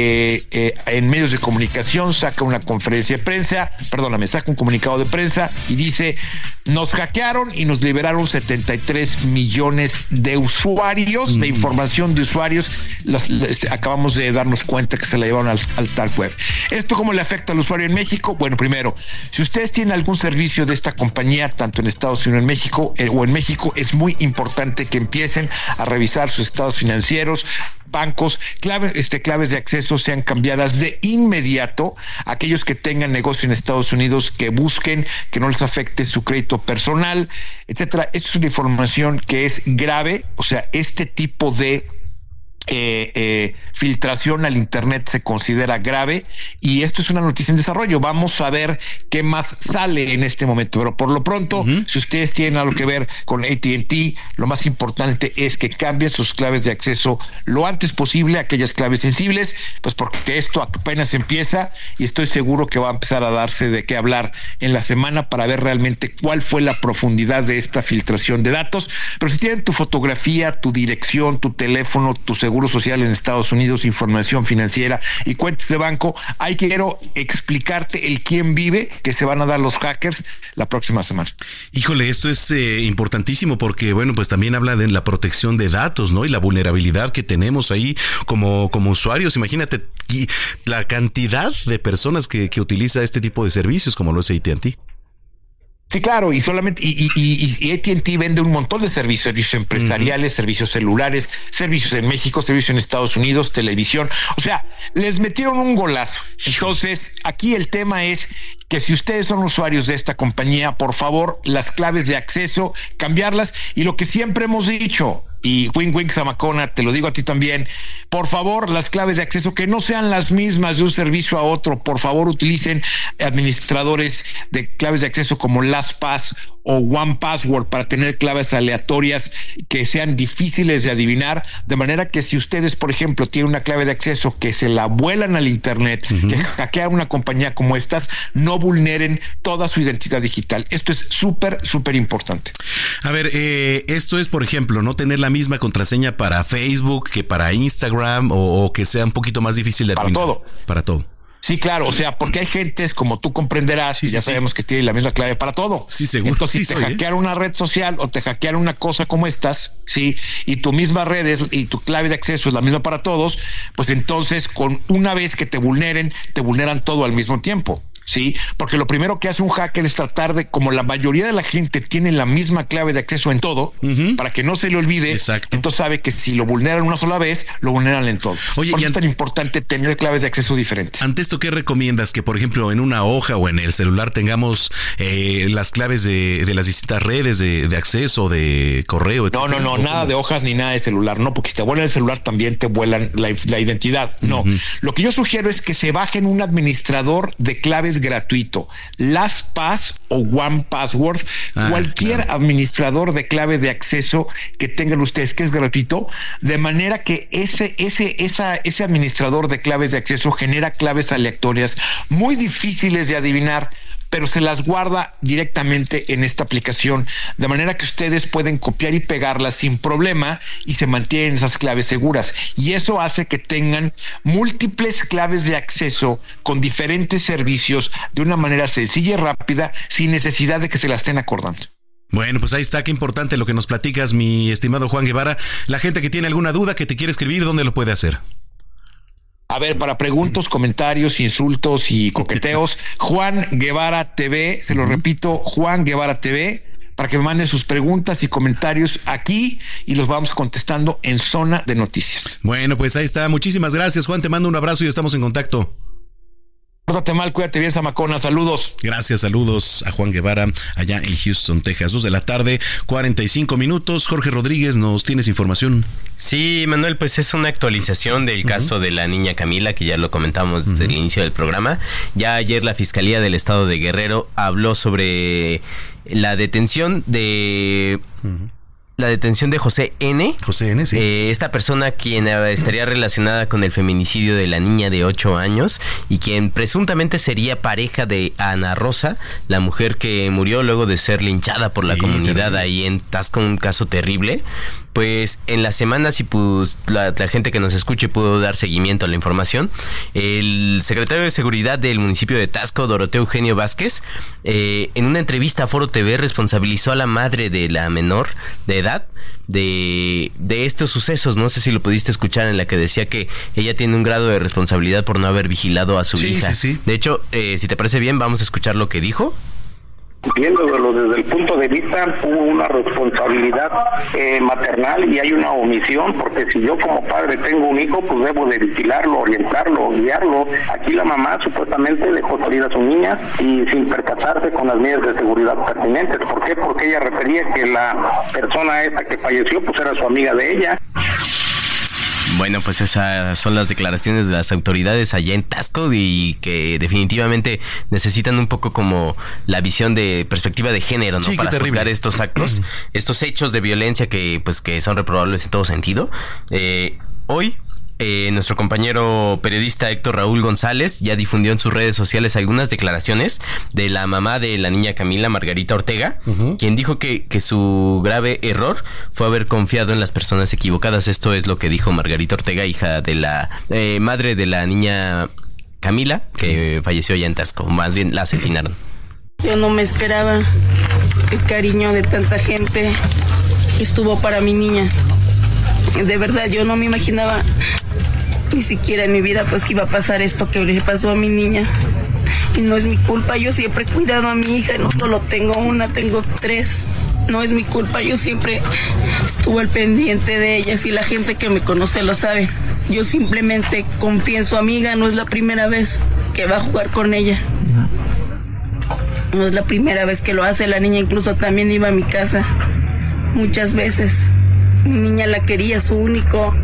en medios de comunicación, saca una conferencia de prensa, saca un comunicado de prensa y dice, nos hackearon y nos liberaron 73 millones de usuarios, de información de usuarios. Acabamos de darnos cuenta que se la llevaron al dark web. ¿Esto cómo le afecta al usuario en México? Bueno, primero, si ustedes tienen algún servicio de esta compañía, tanto en Estados Unidos o en México, es muy importante que empiecen a revisar sus estados financieros. Bancos, claves de acceso sean cambiadas de inmediato. Aquellos que tengan negocio en Estados Unidos, que busquen que no les afecte su crédito personal, etcétera. Esto es una información que es grave. O sea, este tipo de filtración al internet se considera grave, y esto es una noticia en desarrollo. Vamos a ver qué más sale en este momento, pero por lo pronto, si ustedes tienen algo que ver con AT&T, lo más importante es que cambien sus claves de acceso lo antes posible, aquellas claves sensibles, pues porque esto apenas empieza, y estoy seguro que va a empezar a darse de qué hablar en la semana para ver realmente cuál fue la profundidad de esta filtración de datos. Pero si tienen tu fotografía, tu dirección, tu teléfono, tu seguro social en Estados Unidos, información financiera y cuentas de banco, ahí quiero explicarte el quién vive que se van a dar los hackers la próxima semana. Híjole, esto es importantísimo porque, bueno, pues también habla de la protección de datos, ¿no? Y la vulnerabilidad que tenemos ahí como usuarios. Imagínate la cantidad de personas que utiliza este tipo de servicios como lo es AT&T. Sí, claro, y AT&T vende un montón de servicios empresariales, servicios celulares, servicios en México, servicios en Estados Unidos, televisión. O sea, les metieron un golazo. Entonces, aquí el tema es que si ustedes son usuarios de esta compañía, por favor, las claves de acceso, cambiarlas. Y lo que siempre hemos dicho, y wing Zamacona, te lo digo a ti también, por favor, las claves de acceso que no sean las mismas de un servicio a otro. Por favor, utilicen administradores de claves de acceso como LastPass o OnePassword para tener claves aleatorias que sean difíciles de adivinar, de manera que si ustedes, por ejemplo, tienen una clave de acceso que se la vuelan al internet, que hackean una compañía como estas, no vulneren toda su identidad digital. Esto es súper importante. A ver, esto es, por ejemplo, no tener la misma contraseña para Facebook que para Instagram, o que sea un poquito más difícil de adivinar. Para todo. Sí, claro, o sea, porque hay gentes, como tú comprenderás, que ya sabemos que tienen la misma clave para todo. Sí, seguro. Entonces, si te hackearon una red social o te hackearon una cosa como estas, sí, y tu misma red y tu clave de acceso es la misma para todos, pues entonces, con una vez que te vulneran todo al mismo tiempo. Sí, porque lo primero que hace un hacker es tratar de, como la mayoría de la gente tiene la misma clave de acceso en todo, para que no se le olvide. Exacto. Entonces sabe que si lo vulneran una sola vez, lo vulneran en todo. Oye, por eso es tan importante tener claves de acceso diferentes. Ante esto, ¿qué recomiendas? Que, por ejemplo, en una hoja o en el celular tengamos las claves de las distintas redes de acceso, de correo, etc. No, nada de hojas ni nada de celular. No, porque si te vuelan el celular también te vuelan la identidad. No, lo que yo sugiero es que se bajen un administrador de claves gratuito, LastPass o OnePassword, cualquier administrador de clave de acceso que tengan ustedes, que es gratuito, de manera que ese administrador de claves de acceso genera claves aleatorias muy difíciles de adivinar, pero se las guarda directamente en esta aplicación, de manera que ustedes pueden copiar y pegarlas sin problema y se mantienen esas claves seguras. Y eso hace que tengan múltiples claves de acceso con diferentes servicios de una manera sencilla y rápida, sin necesidad de que se la estén acordando. Bueno, pues ahí está, qué importante lo que nos platicas, mi estimado Juan Guevara. La gente que tiene alguna duda, que te quiere escribir, ¿dónde lo puede hacer? A ver, para preguntas, comentarios, insultos y coqueteos, Juan Guevara TV, se lo repito, Juan Guevara TV, para que me manden sus preguntas y comentarios aquí y los vamos contestando en Zona de Noticias. Bueno, pues ahí está. Muchísimas gracias, Juan. Te mando un abrazo y estamos en contacto. Pórtate mal, cuídate bien, Zamacona, saludos. Gracias, saludos a Juan Guevara allá en Houston, Texas. 2:45 p.m. Jorge Rodríguez, ¿nos tienes información? Sí, Manuel, pues es una actualización del caso de la niña Camila, que ya lo comentamos desde el inicio del programa. Ya ayer la Fiscalía del Estado de Guerrero habló sobre la detención de... La detención de José N. José N, sí. Esta persona quien estaría relacionada con el feminicidio de la niña de 8 años y quien presuntamente sería pareja de Ana Rosa, la mujer que murió luego de ser linchada por la comunidad ahí en Tasco, un caso terrible. Pues en la semana, si pues, la gente que nos escuche pudo dar seguimiento a la información, el secretario de Seguridad del municipio de Tasco, Doroteo Eugenio Vázquez, en una entrevista a Foro TV responsabilizó a la madre de la menor de edad de estos sucesos. No sé si lo pudiste escuchar, en la que decía que ella tiene un grado de responsabilidad por no haber vigilado a su hija. Sí. De hecho, si te parece bien, vamos a escuchar lo que dijo. Viéndolo desde el punto de vista, hubo una responsabilidad maternal y hay una omisión, porque si yo como padre tengo un hijo, pues debo de vigilarlo, orientarlo, guiarlo. Aquí la mamá supuestamente dejó salir a su niña y sin percatarse con las medidas de seguridad pertinentes. ¿Por qué? Porque ella refería que la persona esta que falleció pues era su amiga de ella. Bueno, pues esas son las declaraciones de las autoridades allá en Tasco, y que definitivamente necesitan un poco como la visión de perspectiva de género, ¿no? Sí, para juzgar estos actos, estos hechos de violencia que son reprobables en todo sentido. Hoy nuestro compañero periodista Héctor Raúl González ya difundió en sus redes sociales algunas declaraciones de la mamá de la niña Camila, Margarita Ortega, quien dijo que su grave error fue haber confiado en las personas equivocadas. Esto es lo que dijo Margarita Ortega, hija de la madre de la niña Camila, que falleció allá en Tasco. Más bien la asesinaron. Yo no me esperaba el cariño de tanta gente que estuvo para mi niña. De verdad, yo no me imaginaba ni siquiera en mi vida pues que iba a pasar esto que le pasó a mi niña. Y no es mi culpa, yo siempre he cuidado a mi hija, no solo tengo una, tengo 3. No es mi culpa, yo siempre estuve al pendiente de ellas y la gente que me conoce lo sabe. Yo simplemente confío en su amiga, no es la primera vez que va a jugar con ella. No es la primera vez que lo hace, la niña incluso también iba a mi casa muchas veces. Mi niña la quería, su único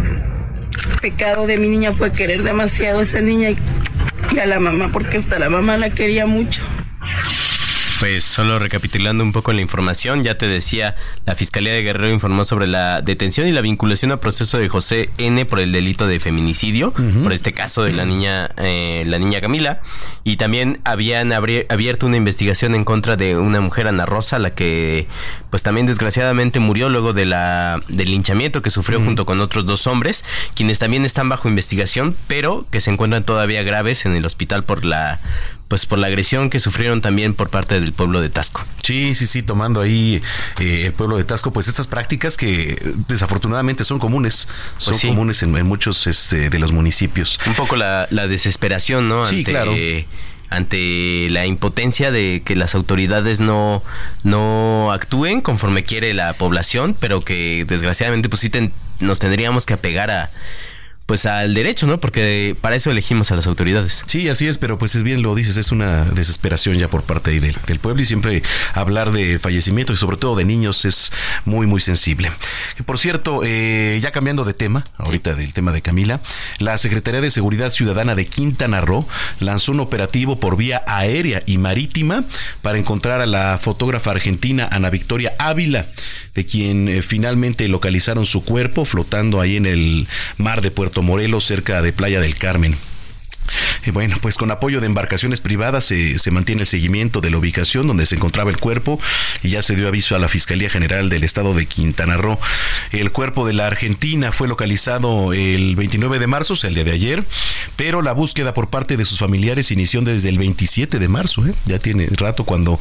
pecado de mi niña fue querer demasiado a esa niña y a la mamá, porque hasta la mamá la quería mucho. Pues solo recapitulando un poco la información, ya te decía, la Fiscalía de Guerrero informó sobre la detención y la vinculación a proceso de José N. por el delito de feminicidio, por este caso de la niña Camila, y también habían abierto una investigación en contra de una mujer, Ana Rosa, la que pues también desgraciadamente murió luego del linchamiento que sufrió junto con otros 2 hombres, quienes también están bajo investigación, pero que se encuentran todavía graves en el hospital por la agresión que sufrieron también por parte del pueblo de Taxco. Sí, tomando ahí el pueblo de Taxco, pues estas prácticas que desafortunadamente son comunes, comunes en muchos de los municipios. Un poco la desesperación, ¿no? Sí, claro. Ante la impotencia de que las autoridades no actúen conforme quiere la población, pero que desgraciadamente pues sí nos tendríamos que apegar al derecho, ¿no? Porque para eso elegimos a las autoridades. Sí, así es, pero pues es bien lo dices, es una desesperación ya por parte del pueblo, y siempre hablar de fallecimientos y sobre todo de niños es muy, muy sensible. Por cierto, ya cambiando de tema, ahorita del tema de Camila, la Secretaría de Seguridad Ciudadana de Quintana Roo lanzó un operativo por vía aérea y marítima para encontrar a la fotógrafa argentina Ana Victoria Ávila, de quien finalmente localizaron su cuerpo flotando ahí en el mar de Puerto Morelos, cerca de Playa del Carmen. Bueno, pues con apoyo de embarcaciones privadas se mantiene el seguimiento de la ubicación donde se encontraba el cuerpo, y ya se dio aviso a la Fiscalía General del Estado de Quintana Roo. El cuerpo de la argentina fue localizado el 29 de marzo, o sea, el día de ayer, pero la búsqueda por parte de sus familiares inició desde el 27 de marzo, ya tiene rato cuando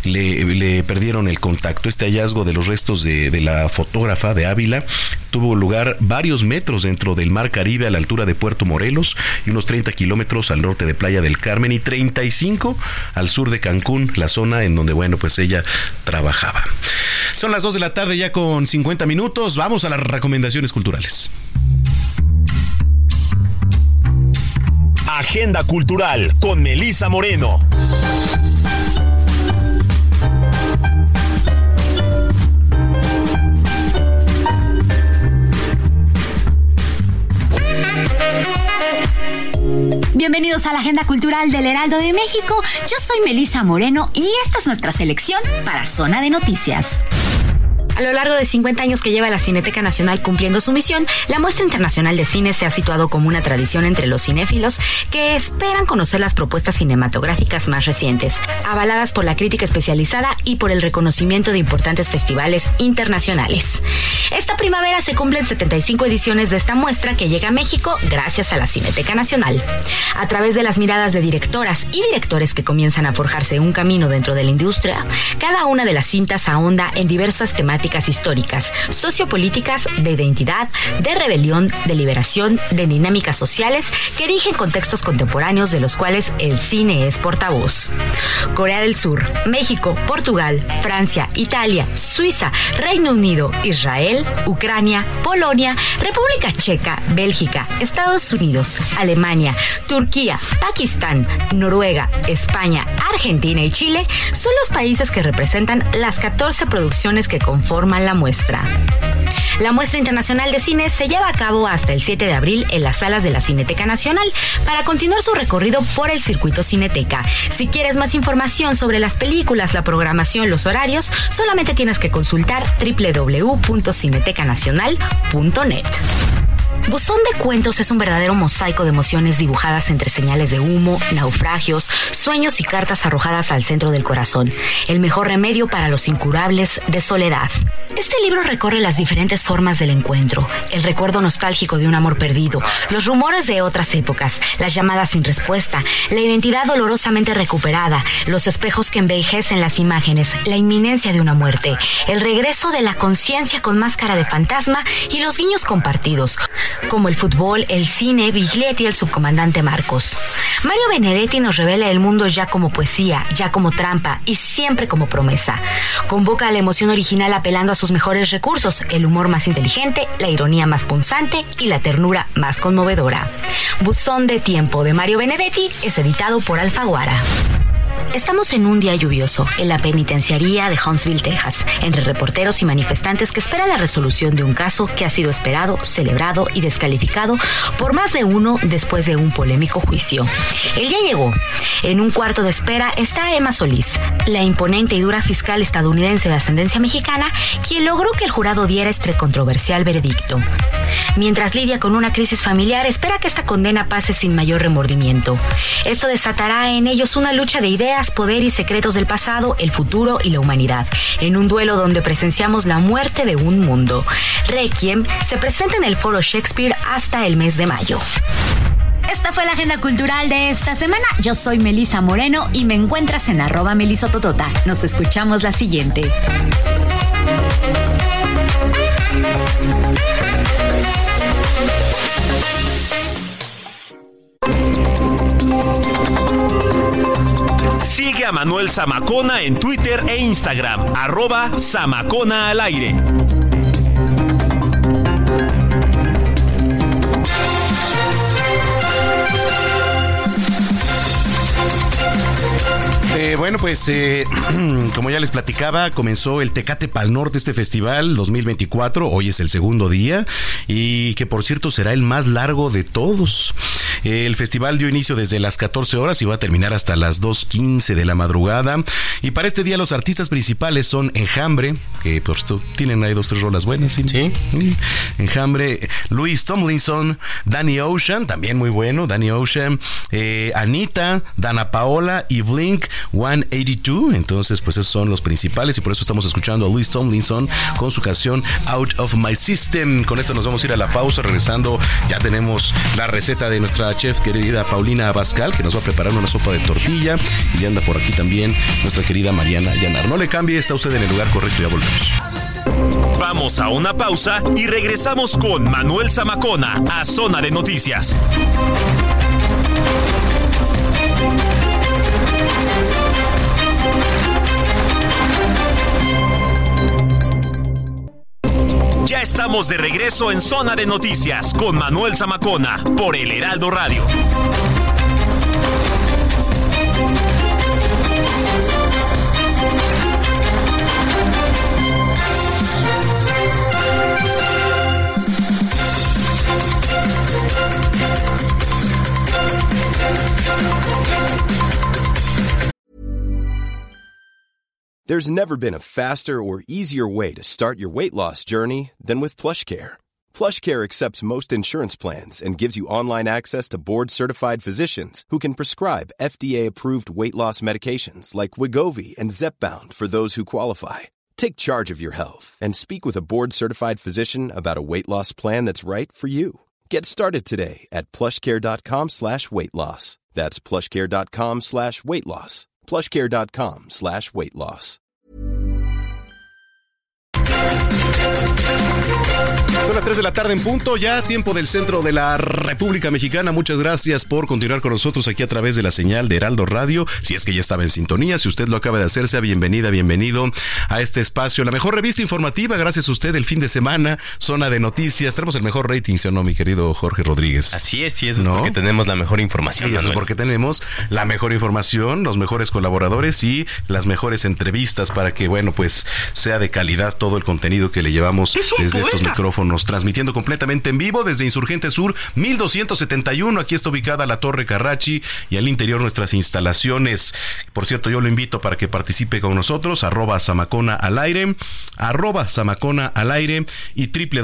le perdieron el contacto. Este hallazgo de los restos de la fotógrafa de Ávila tuvo lugar varios metros dentro del Mar Caribe, a la altura de Puerto Morelos, y unos 30 kilómetros al norte de Playa del Carmen y 35 al sur de Cancún, la zona en donde, pues ella trabajaba. Son las 2 de la tarde ya con 50 minutos. Vamos a las recomendaciones culturales. Agenda Cultural con Melissa Moreno. Bienvenidos a la Agenda Cultural del Heraldo de México. Yo soy Melissa Moreno y esta es nuestra selección para Zona de Noticias. A lo largo de 50 años que lleva la Cineteca Nacional cumpliendo su misión, la Muestra Internacional de Cine se ha situado como una tradición entre los cinéfilos que esperan conocer las propuestas cinematográficas más recientes, avaladas por la crítica especializada y por el reconocimiento de importantes festivales internacionales. Esta primavera se cumplen 75 ediciones de esta muestra, que llega a México gracias a la Cineteca Nacional. A través de las miradas de directoras y directores que comienzan a forjarse un camino dentro de la industria, cada una de las cintas ahonda en diversas temáticas históricas, sociopolíticas, de identidad, de rebelión, de liberación, de dinámicas sociales que erigen contextos contemporáneos de los cuales el cine es portavoz. Corea del Sur, México, Portugal, Francia, Italia, Suiza, Reino Unido, Israel, Ucrania, Polonia, República Checa, Bélgica, Estados Unidos, Alemania, Turquía, Pakistán, Noruega, España, Argentina y Chile son los países que representan las 14 producciones que conforman la muestra. La Muestra Internacional de Cine se lleva a cabo hasta el 7 de abril en las salas de la Cineteca Nacional para continuar su recorrido por el circuito Cineteca. Si quieres más información sobre las películas, la programación, los horarios, solamente tienes que consultar www.cinetecanacional.net. Buzón de Cuentos es un verdadero mosaico de emociones dibujadas entre señales de humo, naufragios, sueños y cartas arrojadas al centro del corazón. El mejor remedio para los incurables de soledad. Este libro recorre las diferentes formas del encuentro, el recuerdo nostálgico de un amor perdido, los rumores de otras épocas, las llamadas sin respuesta, la identidad dolorosamente recuperada, los espejos que envejecen las imágenes, la inminencia de una muerte, el regreso de la conciencia con máscara de fantasma y los guiños compartidos, como el fútbol, el cine, Biglietti y el subcomandante Marcos. Mario Benedetti nos revela el mundo ya como poesía, ya como trampa y siempre como promesa. Convoca a la emoción original apelando a sus mejores recursos, el humor más inteligente, la ironía más punzante y la ternura más conmovedora. Buzón de Tiempo de Mario Benedetti es editado por Alfaguara. Estamos en un día lluvioso, en la penitenciaría de Huntsville, Texas, entre reporteros y manifestantes que esperan la resolución de un caso que ha sido esperado, celebrado y descalificado por más de uno después de un polémico juicio. El día llegó. En un cuarto de espera está Emma Solís, la imponente y dura fiscal estadounidense de ascendencia mexicana, quien logró que el jurado diera este controversial veredicto. Mientras lidia con una crisis familiar, espera que esta condena pase sin mayor remordimiento. Esto desatará en ellos una lucha de ideas, poder y secretos del pasado, el futuro y la humanidad, en un duelo donde presenciamos la muerte de un mundo. Requiem se presenta en el Foro Shakespeare hasta el mes de mayo. Esta fue la agenda cultural de esta semana. Yo soy Melisa Moreno y me encuentras en @melisototota. Nos escuchamos la siguiente. Sigue a Manuel Zamacona en Twitter e Instagram, @ZamaconaAlAire. Bueno, pues como ya les platicaba, comenzó el Tecate Pal Norte, este festival 2024. Hoy es el segundo día y que por cierto será el más largo de todos. El festival dio inicio desde las 14 horas y va a terminar hasta las 2:15 de la madrugada. Y para este día los artistas principales son Enjambre, que por cierto tienen ahí 2-3 rolas buenas. ¿Sí? Enjambre, Louis Tomlinson, Danny Ocean, también muy bueno, Danny Ocean, Anita, Dana Paola y Blink 182. Entonces pues esos son los principales y por eso estamos escuchando a Louis Tomlinson con su canción Out of My System. Con esto nos vamos a ir a la pausa. Regresando ya tenemos la receta de nuestra chef querida Paulina Abascal, que nos va a preparar una sopa de tortilla, y anda por aquí también nuestra querida Mariana Llanar. No le cambie, está usted en el lugar correcto, ya volvemos. Vamos a una pausa y regresamos con Manuel Zamacona a Zona de Noticias. Ya estamos de regreso en Zona de Noticias con Manuel Zamacona por El Heraldo Radio. There's never been a faster or easier way to start your weight loss journey than with PlushCare. PlushCare accepts most insurance plans and gives you online access to board-certified physicians who can prescribe FDA-approved weight loss medications like Wegovy and Zepbound for those who qualify. Take charge of your health and speak with a board-certified physician about a weight loss plan that's right for you. Get started today at plushcare.com/weight-loss. That's plushcare.com/weight-loss. plushcare.com/weight-loss. Son las 3 de la tarde en punto, ya tiempo del centro de la República Mexicana. Muchas gracias por continuar con nosotros aquí a través de la señal de Heraldo Radio. Si es que ya estaba en sintonía, si usted lo acaba de hacer, sea bienvenida, bienvenido a este espacio. La mejor revista informativa, gracias a usted, el fin de semana, Zona de Noticias. Tenemos el mejor rating, ¿sí o no, mi querido Jorge Rodríguez? Así es, y eso es porque tenemos la mejor información. Sí, eso es porque tenemos la mejor información, los mejores colaboradores y las mejores entrevistas para que, bueno, pues sea de calidad todo el contenido que le llevamos desde estos micrófonos, transmitiendo completamente en vivo desde Insurgente Sur 1271. Aquí está ubicada la Torre Carrachi y al interior nuestras instalaciones. Por cierto, yo lo invito para que participe con nosotros, @ZamaconaAlAire, @ZamaconaAlAire y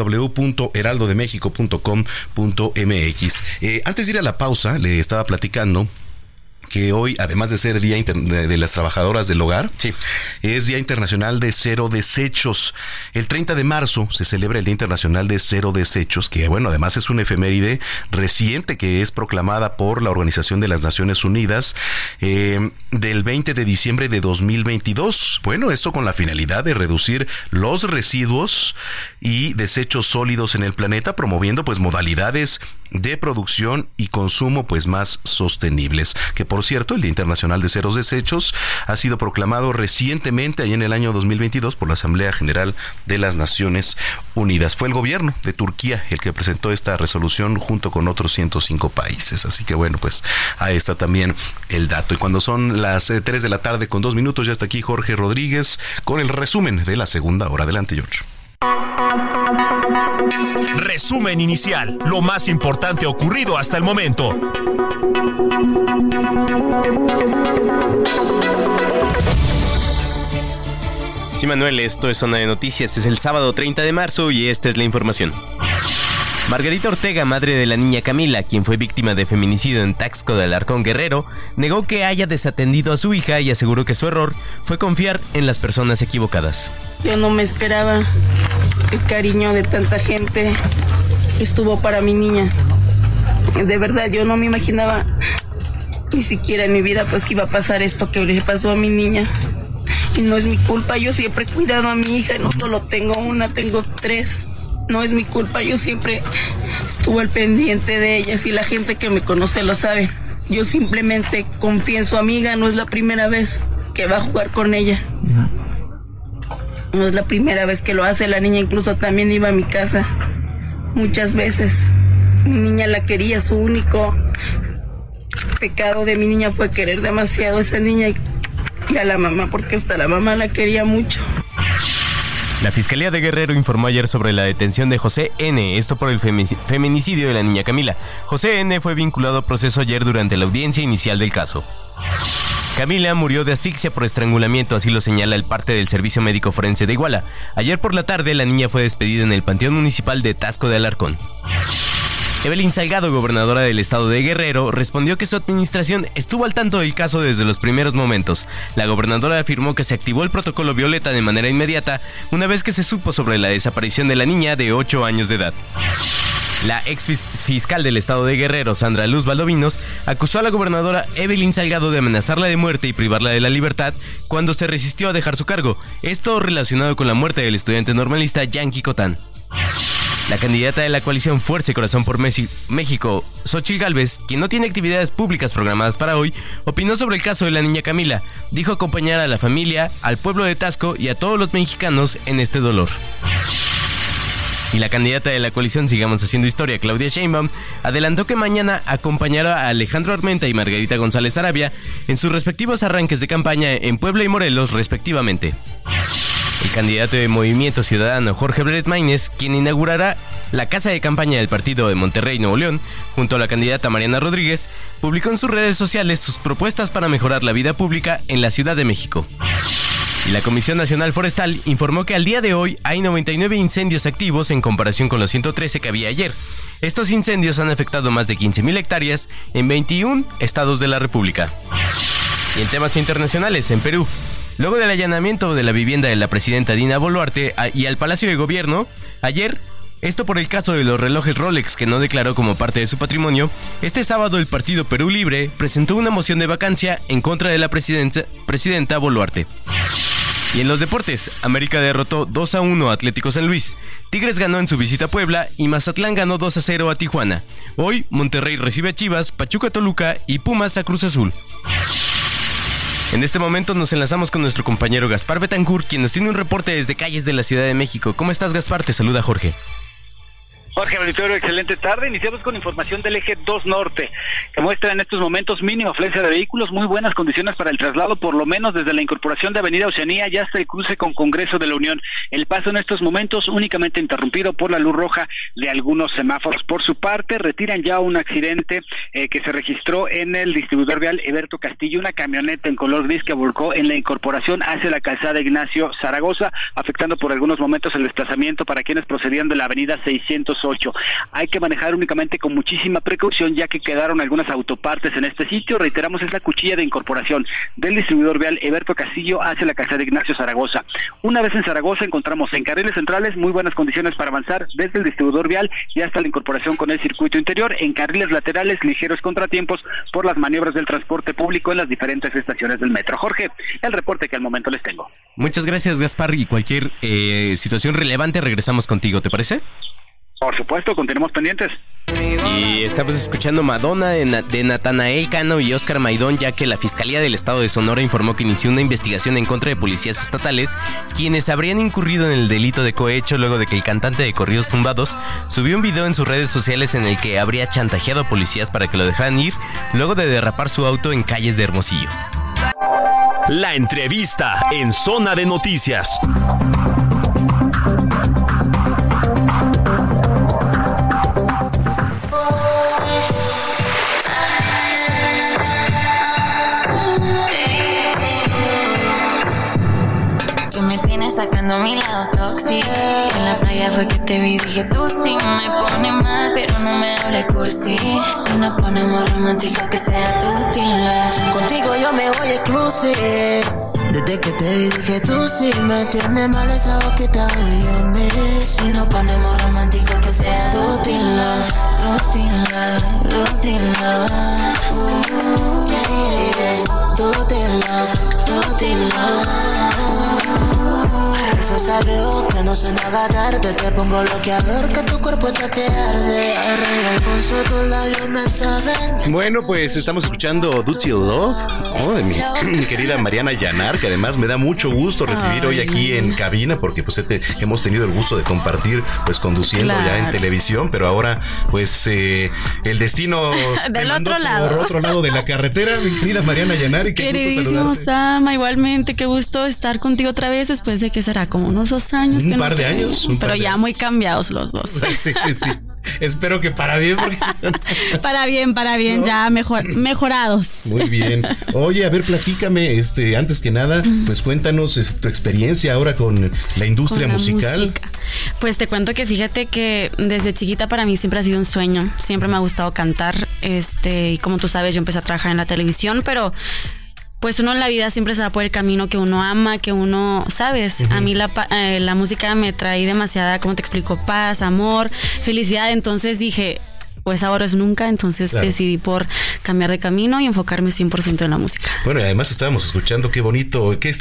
www.heraldodemexico.com.mx. Antes de ir a la pausa, le estaba platicando que hoy, además de ser Día de las Trabajadoras del Hogar, es Día Internacional de Cero Desechos. El 30 de marzo se celebra el Día Internacional de Cero Desechos, que bueno, además es una efeméride reciente que es proclamada por la Organización de las Naciones Unidas del 20 de diciembre de 2022. Bueno, esto con la finalidad de reducir los residuos y desechos sólidos en el planeta, promoviendo pues modalidades de producción y consumo pues más sostenibles, que por Por cierto, el Día Internacional de Ceros Desechos ha sido proclamado recientemente, ahí en el año 2022, por la Asamblea General de las Naciones Unidas. Fue el gobierno de Turquía el que presentó esta resolución junto con otros 105 países. Así que bueno, pues ahí está también el dato. Y cuando son las 3 de la tarde con 2 minutos, ya está aquí Jorge Rodríguez con el resumen de la segunda hora. Adelante, George. Resumen inicial, lo más importante ocurrido hasta el momento. Sí, Manuel, esto es Zona de Noticias. Es el sábado 30 de marzo y esta es la información. Margarita Ortega, madre de la niña Camila, quien fue víctima de feminicidio en Taxco de Alarcón, Guerrero, negó que haya desatendido a su hija y aseguró que su error fue confiar en las personas equivocadas. Yo no me esperaba el cariño de tanta gente que estuvo para mi niña. De verdad, yo no me imaginaba ni siquiera en mi vida pues que iba a pasar esto que le pasó a mi niña. Y no es mi culpa, yo siempre he cuidado a mi hija, no solo tengo una, tengo 3. No es mi culpa, yo siempre estuve al pendiente de ellas y la gente que me conoce lo sabe. Yo simplemente confío en su amiga, no es la primera vez que va a jugar con ella. No es la primera vez que lo hace, la niña incluso también iba a mi casa muchas veces. Mi niña la quería, su único pecado de mi niña fue querer demasiado a esa niña y a la mamá, porque hasta la mamá la quería mucho. La Fiscalía de Guerrero informó ayer sobre la detención de José N., esto por el feminicidio de la niña Camila. José N. fue vinculado a proceso ayer durante la audiencia inicial del caso. Camila murió de asfixia por estrangulamiento, así lo señala el parte del Servicio Médico Forense de Iguala. Ayer por la tarde, la niña fue despedida en el Panteón Municipal de Taxco de Alarcón. Evelyn Salgado, gobernadora del estado de Guerrero, respondió que su administración estuvo al tanto del caso desde los primeros momentos. La gobernadora afirmó que se activó el protocolo Violeta de manera inmediata una vez que se supo sobre la desaparición de la niña de 8 años de edad. La ex fiscal del estado de Guerrero, Sandra Luz Valdovinos, acusó a la gobernadora Evelyn Salgado de amenazarla de muerte y privarla de la libertad cuando se resistió a dejar su cargo. Esto relacionado con la muerte del estudiante normalista Yankee Cotán. La candidata de la coalición Fuerza y Corazón por México, Xóchitl Gálvez, quien no tiene actividades públicas programadas para hoy, opinó sobre el caso de la niña Camila. Dijo acompañar a la familia, al pueblo de Taxco y a todos los mexicanos en este dolor. Y la candidata de la coalición Sigamos Haciendo Historia, Claudia Sheinbaum, adelantó que mañana acompañará a Alejandro Armenta y Margarita González Arabia en sus respectivos arranques de campaña en Puebla y Morelos, respectivamente. El candidato de Movimiento Ciudadano, Jorge Bleret Maínez, quien inaugurará la casa de campaña del partido de Monterrey, Nuevo León, junto a la candidata Mariana Rodríguez, publicó en sus redes sociales sus propuestas para mejorar la vida pública en la Ciudad de México. Y la Comisión Nacional Forestal informó que al día de hoy hay 99 incendios activos en comparación con los 113 que había ayer. Estos incendios han afectado más de 15,000 hectáreas en 21 estados de la República. Y en temas internacionales, en Perú, luego del allanamiento de la vivienda de la presidenta Dina Boluarte y al Palacio de Gobierno, ayer, esto por el caso de los relojes Rolex que no declaró como parte de su patrimonio, este sábado el partido Perú Libre presentó una moción de vacancia en contra de la presidenta Boluarte. Y en los deportes, América derrotó 2-1 a Atlético San Luis, Tigres ganó en su visita a Puebla y Mazatlán ganó 2-0 a Tijuana. Hoy, Monterrey recibe a Chivas, Pachuca a Toluca y Pumas a Cruz Azul. En este momento nos enlazamos con nuestro compañero Gaspar Betancourt, quien nos tiene un reporte desde calles de la Ciudad de México. ¿Cómo estás, Gaspar? Te saluda Jorge. Jorge Auditorio, excelente tarde. Iniciamos con información del eje 2 Norte, que muestra en estos momentos mínima afluencia de vehículos, muy buenas condiciones para el traslado, por lo menos desde la incorporación de Avenida Oceanía y hasta el cruce con Congreso de la Unión. El paso en estos momentos únicamente interrumpido por la luz roja de algunos semáforos. Por su parte, retiran ya un accidente que se registró en el distribuidor vial Eberto Castillo, una camioneta en color gris que volcó en la incorporación hacia la calzada Ignacio Zaragoza, afectando por algunos momentos el desplazamiento para quienes procedían de la avenida 608. Hay que manejar únicamente con muchísima precaución, ya que quedaron algunas autopartes en este sitio. Reiteramos, es la cuchilla de incorporación del distribuidor vial Eberto Castillo hacia la calzada Ignacio Zaragoza. Una vez en Zaragoza encontramos en carriles centrales muy buenas condiciones para avanzar desde el distribuidor vial y hasta la incorporación con el circuito interior. En carriles laterales, ligeros contratiempos por las maniobras del transporte público en las diferentes estaciones del metro. Jorge, el reporte que al momento les tengo. Muchas gracias, Gaspar, y cualquier situación relevante regresamos contigo, ¿te parece? Por supuesto, continuemos pendientes. Y estamos escuchando Madonna de Natanael Cano y Oscar Maidón, ya que la Fiscalía del Estado de Sonora informó que inició una investigación en contra de policías estatales, quienes habrían incurrido en el delito de cohecho luego de que el cantante de corridos tumbados subió un video en sus redes sociales en el que habría chantajeado a policías para que lo dejaran ir luego de derrapar su auto en calles de Hermosillo. La entrevista en Zona de Noticias. Sacando mi lado tóxico. En la playa fue que te vi, dije tú sí me pone mal, pero no me hable cursi. Si nos ponemos románticos, que sea tu love. Contigo yo me voy exclusive. Desde que te vi dije tú sí me tienes mal esa boquita yummy. Si nos ponemos románticos, que sea tu love. Tu love, tu love. Tu love, tu love. Eso salió que no se me haga tarde. Te pongo bloqueador que tu cuerpo está que arde. Rey Alfonso, tus labios me saben. Bueno, pues estamos escuchando Dirty Love, ¿no? De mi querida Mariana Llanar, que además me da mucho gusto recibir hoy aquí en cabina, porque pues hemos tenido el gusto de compartir pues conduciendo ya en televisión, pero ahora pues el destino del otro lado. Por otro lado de la carretera, mi querida Mariana Llanar, y qué queridísimo gusto saludarte. Sama, igualmente, qué gusto estar contigo otra vez después de que será como unos 2 años. Un par de años. Pero ya muy cambiados los dos. Sí. Espero que para bien. Porque... para bien, ¿no? Ya mejorados. Muy bien. Oye, a ver, platícame, antes que nada, pues cuéntanos tu experiencia ahora con la industria musical. Pues te cuento que fíjate que desde chiquita para mí siempre ha sido un sueño. Siempre me ha gustado cantar. Y como tú sabes, yo empecé a trabajar en la televisión, pero pues uno en la vida siempre se va por el camino que uno ama, que uno, ¿sabes? Uh-huh. A mí la música me trae demasiada, ¿cómo te explico? Paz, amor, felicidad. Entonces dije, pues ahora es nunca. Entonces decidí por cambiar de camino y enfocarme 100% en la música. Bueno, y además estábamos escuchando, qué bonito. ¿Qué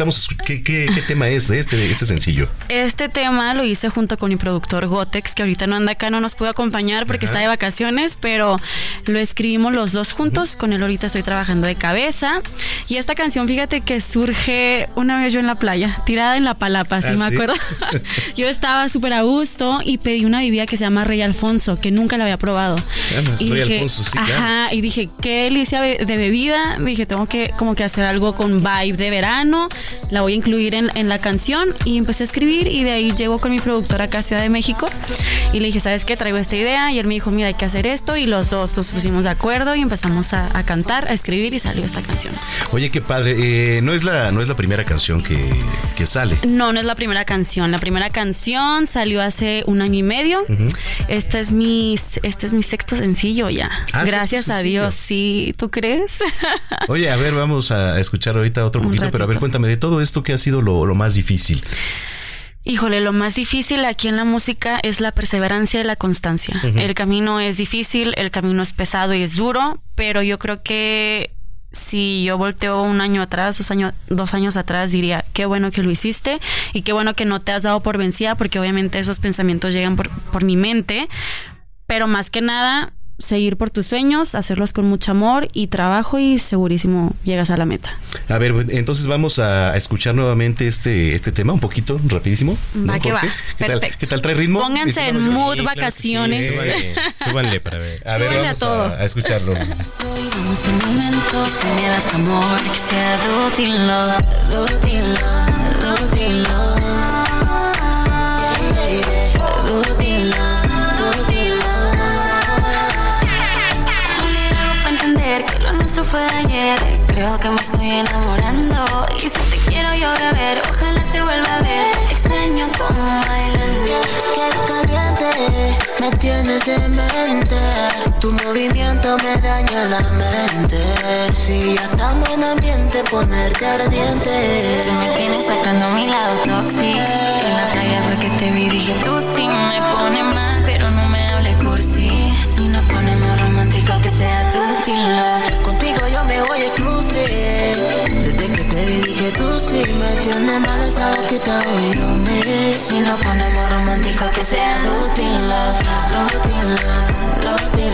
tema es de este sencillo? Este tema lo hice junto con mi productor Gotex, que ahorita no anda acá, no nos pudo acompañar porque está de vacaciones, pero lo escribimos los dos juntos. Con él ahorita estoy trabajando de cabeza. Y esta canción, fíjate que surge una vez yo en la playa, tirada en la palapa, me acuerdo. Yo estaba súper a gusto y pedí una bebida que se llama Rey Alfonso, que nunca la había probado. Y Rey dije, Alfonso, sí, claro. Y dije, qué delicia de bebida. Dije, tengo que como que hacer algo con vibe de verano. La voy a incluir en la canción. Y empecé a escribir y de ahí llego con mi productora acá a Ciudad de México. Y le dije, ¿sabes qué? Traigo esta idea. Y él me dijo, mira, hay que hacer esto. Y los dos nos pusimos de acuerdo y empezamos a cantar, a escribir y salió esta canción. Oye, qué padre. No es la primera canción que sale. No es la primera canción. La primera canción salió hace 1 año y medio. Uh-huh. Este es mi sexto sencillo ya. Gracias a Dios, sí. ¿Tú crees? Oye, a ver, vamos a escuchar ahorita otro poquito, pero a ver, cuéntame de todo esto, ¿qué ha sido lo más difícil? Híjole, lo más difícil aquí en la música es la perseverancia y la constancia. Uh-huh. El camino es difícil, el camino es pesado y es duro, pero yo creo que si yo volteo 1 año atrás, 2 años atrás, diría, qué bueno que lo hiciste y qué bueno que no te has dado por vencida, porque obviamente esos pensamientos llegan por mi mente, pero más que nada, seguir por tus sueños, hacerlos con mucho amor y trabajo y segurísimo llegas a la meta. A ver, entonces vamos a escuchar nuevamente este tema un poquito, rapidísimo. Va, que va. ¿Qué tal trae ritmo? Pónganse en mood, vacaciones. Súbanle para ver. A ver, súbanle vamos a todo. A escucharlo. Vamos en momentos, si me das tu amor, que sea dirty love. Que lo nuestro fue de ayer. Creo que me estoy enamorando. Y si te quiero yo beber, ojalá te vuelva a ver. Extraño como bailas. Qué caliente me tienes de mente. Tu movimiento me daña la mente. Si ya estamos en ambiente, ponerte ardiente. Tú me tienes sacando mi lado tóxico. En la playa fue que te vi, dije tú sí me pone mal, pero no me hables cursi. Si nos ponemos románticos, que sea dirty love. Contigo yo me voy exclusive. Desde que te vi dije tú sí me tienes mal esa boquita Si nos ponemos románticos, que sea dirty love. Dirty love, dirty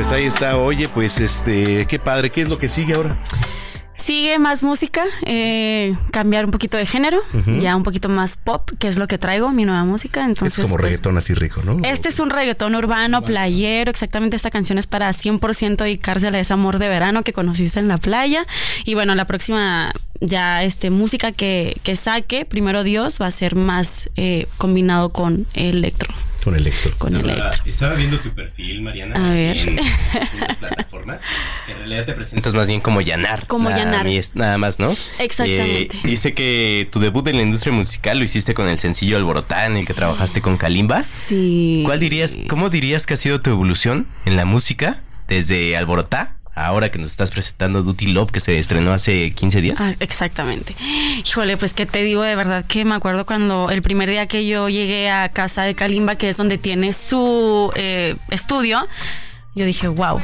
Pues ahí está, oye, pues qué padre, ¿qué es lo que sigue ahora? Sigue más música, cambiar un poquito de género, ya un poquito más pop, que es lo que traigo, mi nueva música. Entonces, es como reggaetón así rico, ¿no? Este es un reggaetón urbano, playero, exactamente. Esta canción es para 100% dedicársela a ese amor de verano que conociste en la playa. Y bueno, la próxima ya música que saque, primero Dios, va a ser más combinado con electro. Con electro. Estaba viendo tu perfil, Mariana, a ver. en las plataformas. Que en realidad te presentas más bien como Yanar. Como Yanar. Nada más, ¿no? Exactamente. Dice que tu debut en la industria musical lo hiciste con el sencillo Alborotá, en el que trabajaste con Kalimba. Sí. ¿Cómo dirías que ha sido tu evolución en la música desde Alborotá? Ahora que nos estás presentando Duty Love, que se estrenó hace 15 días. Exactamente. Híjole, pues qué te digo, de verdad que me acuerdo cuando el primer día que yo llegué a casa de Kalimba, que es donde tiene su estudio, yo dije, wow.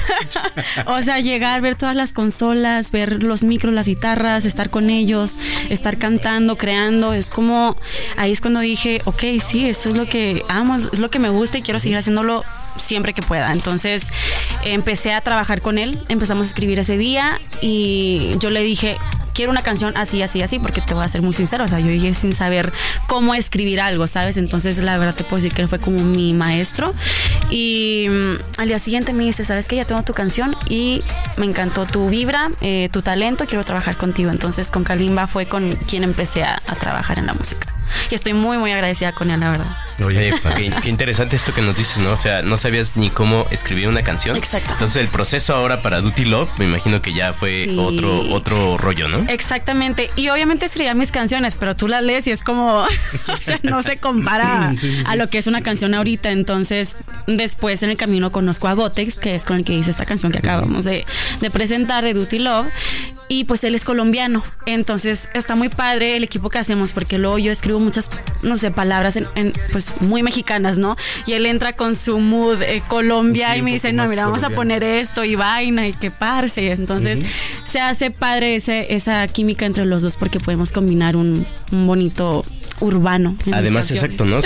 O sea, llegar, ver todas las consolas, ver los micros, las guitarras, estar con ellos, estar cantando, creando, ahí es cuando dije, ok, sí, eso es lo que amo, es lo que me gusta y quiero seguir haciéndolo siempre que pueda. Entonces empecé a trabajar con él, empezamos a escribir ese día y yo le dije, quiero una canción así, así, así, porque te voy a ser muy sincero, o sea, yo llegué sin saber cómo escribir algo, ¿sabes? Entonces la verdad te puedo decir que él fue como mi maestro y al día siguiente me dice, ¿sabes qué? Ya tengo tu canción y me encantó tu vibra, tu talento, quiero trabajar contigo. Entonces con Kalimba fue con quien empecé a trabajar en la música. Y estoy muy, muy agradecida con él, la verdad. Oye, qué interesante esto que nos dices, ¿no? O sea, no sabías ni cómo escribir una canción. Exacto. Entonces el proceso ahora para Duty Love, me imagino que ya fue otro rollo, ¿no? Exactamente. Y obviamente escribía mis canciones, pero tú las lees y es como, o sea, no se compara a lo que es una canción ahorita. Entonces, después en el camino conozco a Gotex, que es con el que hice esta canción que acabamos de presentar, de Duty Love. Y pues él es colombiano, entonces está muy padre el equipo que hacemos, porque luego yo escribo muchas, no sé, palabras pues muy mexicanas, ¿no? Y él entra con su mood Colombia y me dice, no, mira, vamos a poner esto y vaina y que parce. Entonces se hace padre esa química entre los dos, porque podemos combinar un bonito urbano. Además, exacto, ¿no?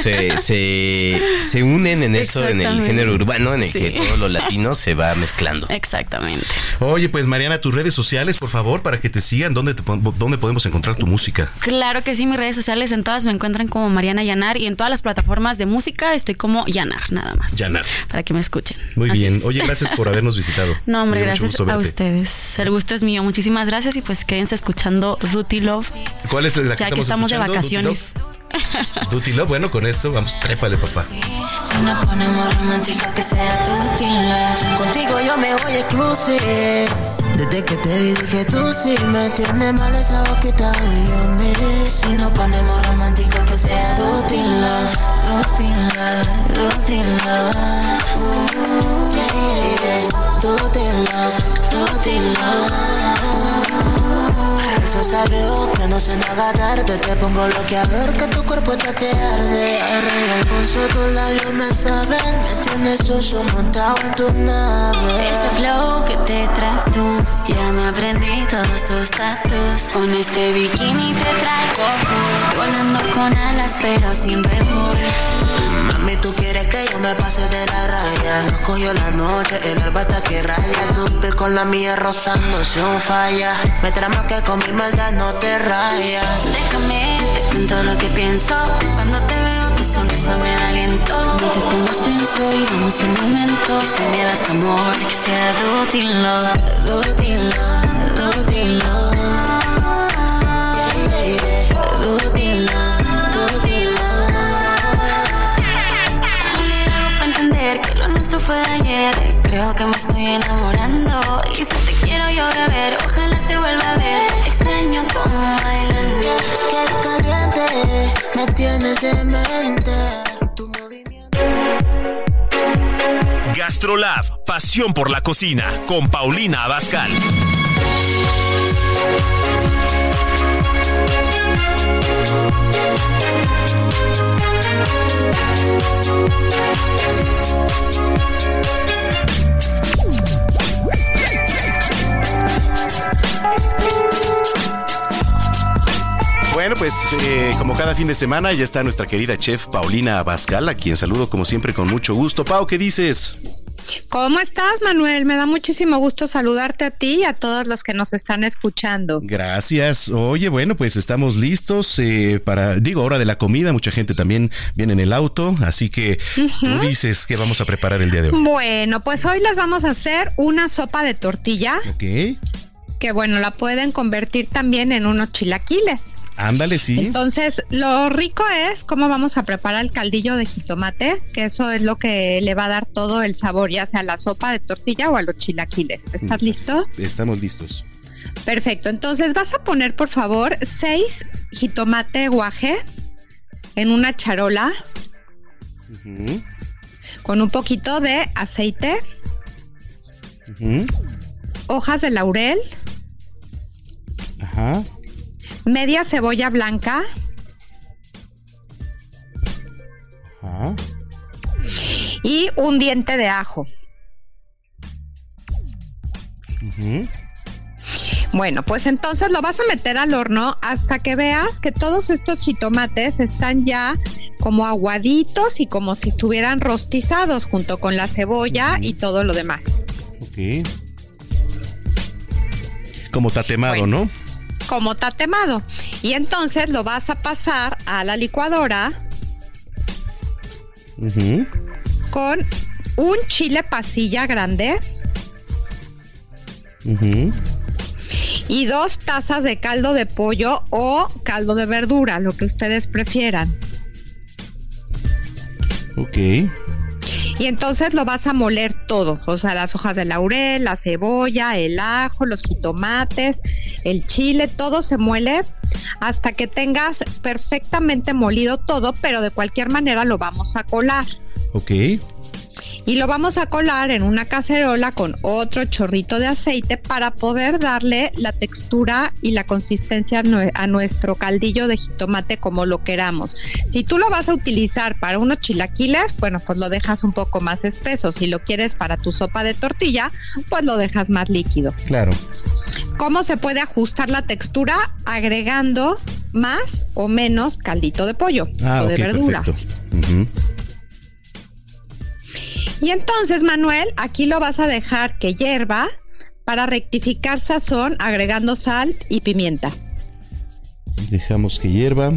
Se unen en eso, en el género urbano, en el que todo lo latino se va mezclando. Exactamente. Oye, pues Mariana, tus redes sociales, por favor, para que te sigan, ¿dónde podemos encontrar tu música? Claro que sí, mis redes sociales en todas me encuentran como Mariana Yanar, y en todas las plataformas de música estoy como Yanar, nada más. Yanar. Para que me escuchen. Muy bien. Oye, gracias por habernos visitado. No, hombre, gracias a ustedes. El gusto es mío. Muchísimas gracias y pues quédense escuchando Duty Love. ¿Cuál es la que ya que estamos de vacaciones? Duty Love, bueno, con esto vamos, trépale, papá. Si nos ponemos románticos, que sea Duty Love. Contigo yo me voy exclusive. Desde que te vi dije tú sí me tienes mal esa boquita y si nos ponemos románticos, que sea Duty Love. Duty Love, Duty Love. Duty Love, Duty Love. Eso salió que no se me haga tarde. Te pongo bloqueador que tu cuerpo te que arde. Rey Alfonso, tus labios me saben. Me tienes soso montado en tu nave. Ese flow que te traes tú, ya me aprendí todos tus datos. Con este bikini te traigo volando con alas pero sin Red Bull. Mami, tú quieres que yo me pase de la raya. Nos cogió la noche, el alba hasta que raya. Tu piel con la mía rozándose un falla. Me trama que con mi maldad no te rayas. Déjame, te cuento lo que pienso. Cuando te veo tu sonrisa me da aliento. No te pongas tenso y vamos en momento. Si me das tu amor, que sea Duty Love. Duty Love, Duty Love. Duty Love, Duty Love. ¿Cómo le hago para entender que lo nuestro fue de ayer? Creo que me estoy enamorando. Y si te quiero yo beber, ojalá te vuelva a ver. Extraño cómo bailan. Qué caliente me tienes de mente. Tu movimiento. GastroLab, pasión por la cocina, con Paulina Abascal. Bueno, pues como cada fin de semana ya está nuestra querida chef Paulina Abascal, a quien saludo como siempre con mucho gusto. Pau, ¿qué dices? ¿Cómo estás, Manuel? Me da muchísimo gusto saludarte a ti y a todos los que nos están escuchando. Gracias. Oye, bueno, pues estamos listos hora de la comida. Mucha gente también viene en el auto, así que tú dices que vamos a preparar el día de hoy. Bueno, pues hoy les vamos a hacer una sopa de tortilla. Ok. Que bueno, la pueden convertir también en unos chilaquiles. Ándale, sí. Entonces, lo rico es cómo vamos a preparar el caldillo de jitomate, que eso es lo que le va a dar todo el sabor, ya sea a la sopa de tortilla o a los chilaquiles. ¿Estás listo? Estamos listos. Perfecto. Entonces, vas a poner, por favor, 6 jitomate guaje en una charola con un poquito de aceite, hojas de laurel, media cebolla blanca, y un diente de ajo. Bueno, pues entonces lo vas a meter al horno hasta que veas que todos estos jitomates están ya como aguaditos y como si estuvieran rostizados junto con la cebolla y todo lo demás. Ok. Como tatemado, ¿no? Como tatemado. Y entonces lo vas a pasar a la licuadora con un chile pasilla grande y 2 tazas de caldo de pollo o caldo de verdura, lo que ustedes prefieran. Ok. Y entonces lo vas a moler todo, o sea, las hojas de laurel, la cebolla, el ajo, los jitomates, el chile, todo se muele hasta que tengas perfectamente molido todo, pero de cualquier manera lo vamos a colar. Ok. Y lo vamos a colar en una cacerola con otro chorrito de aceite para poder darle la textura y la consistencia a nuestro caldillo de jitomate como lo queramos. Si tú lo vas a utilizar para unos chilaquiles, bueno, pues lo dejas un poco más espeso. Si lo quieres para tu sopa de tortilla, pues lo dejas más líquido. Claro. ¿Cómo se puede ajustar la textura? Agregando más o menos caldito de pollo o de verduras. Perfecto. Y entonces, Manuel, aquí lo vas a dejar que hierva para rectificar sazón agregando sal y pimienta. Dejamos que hierva.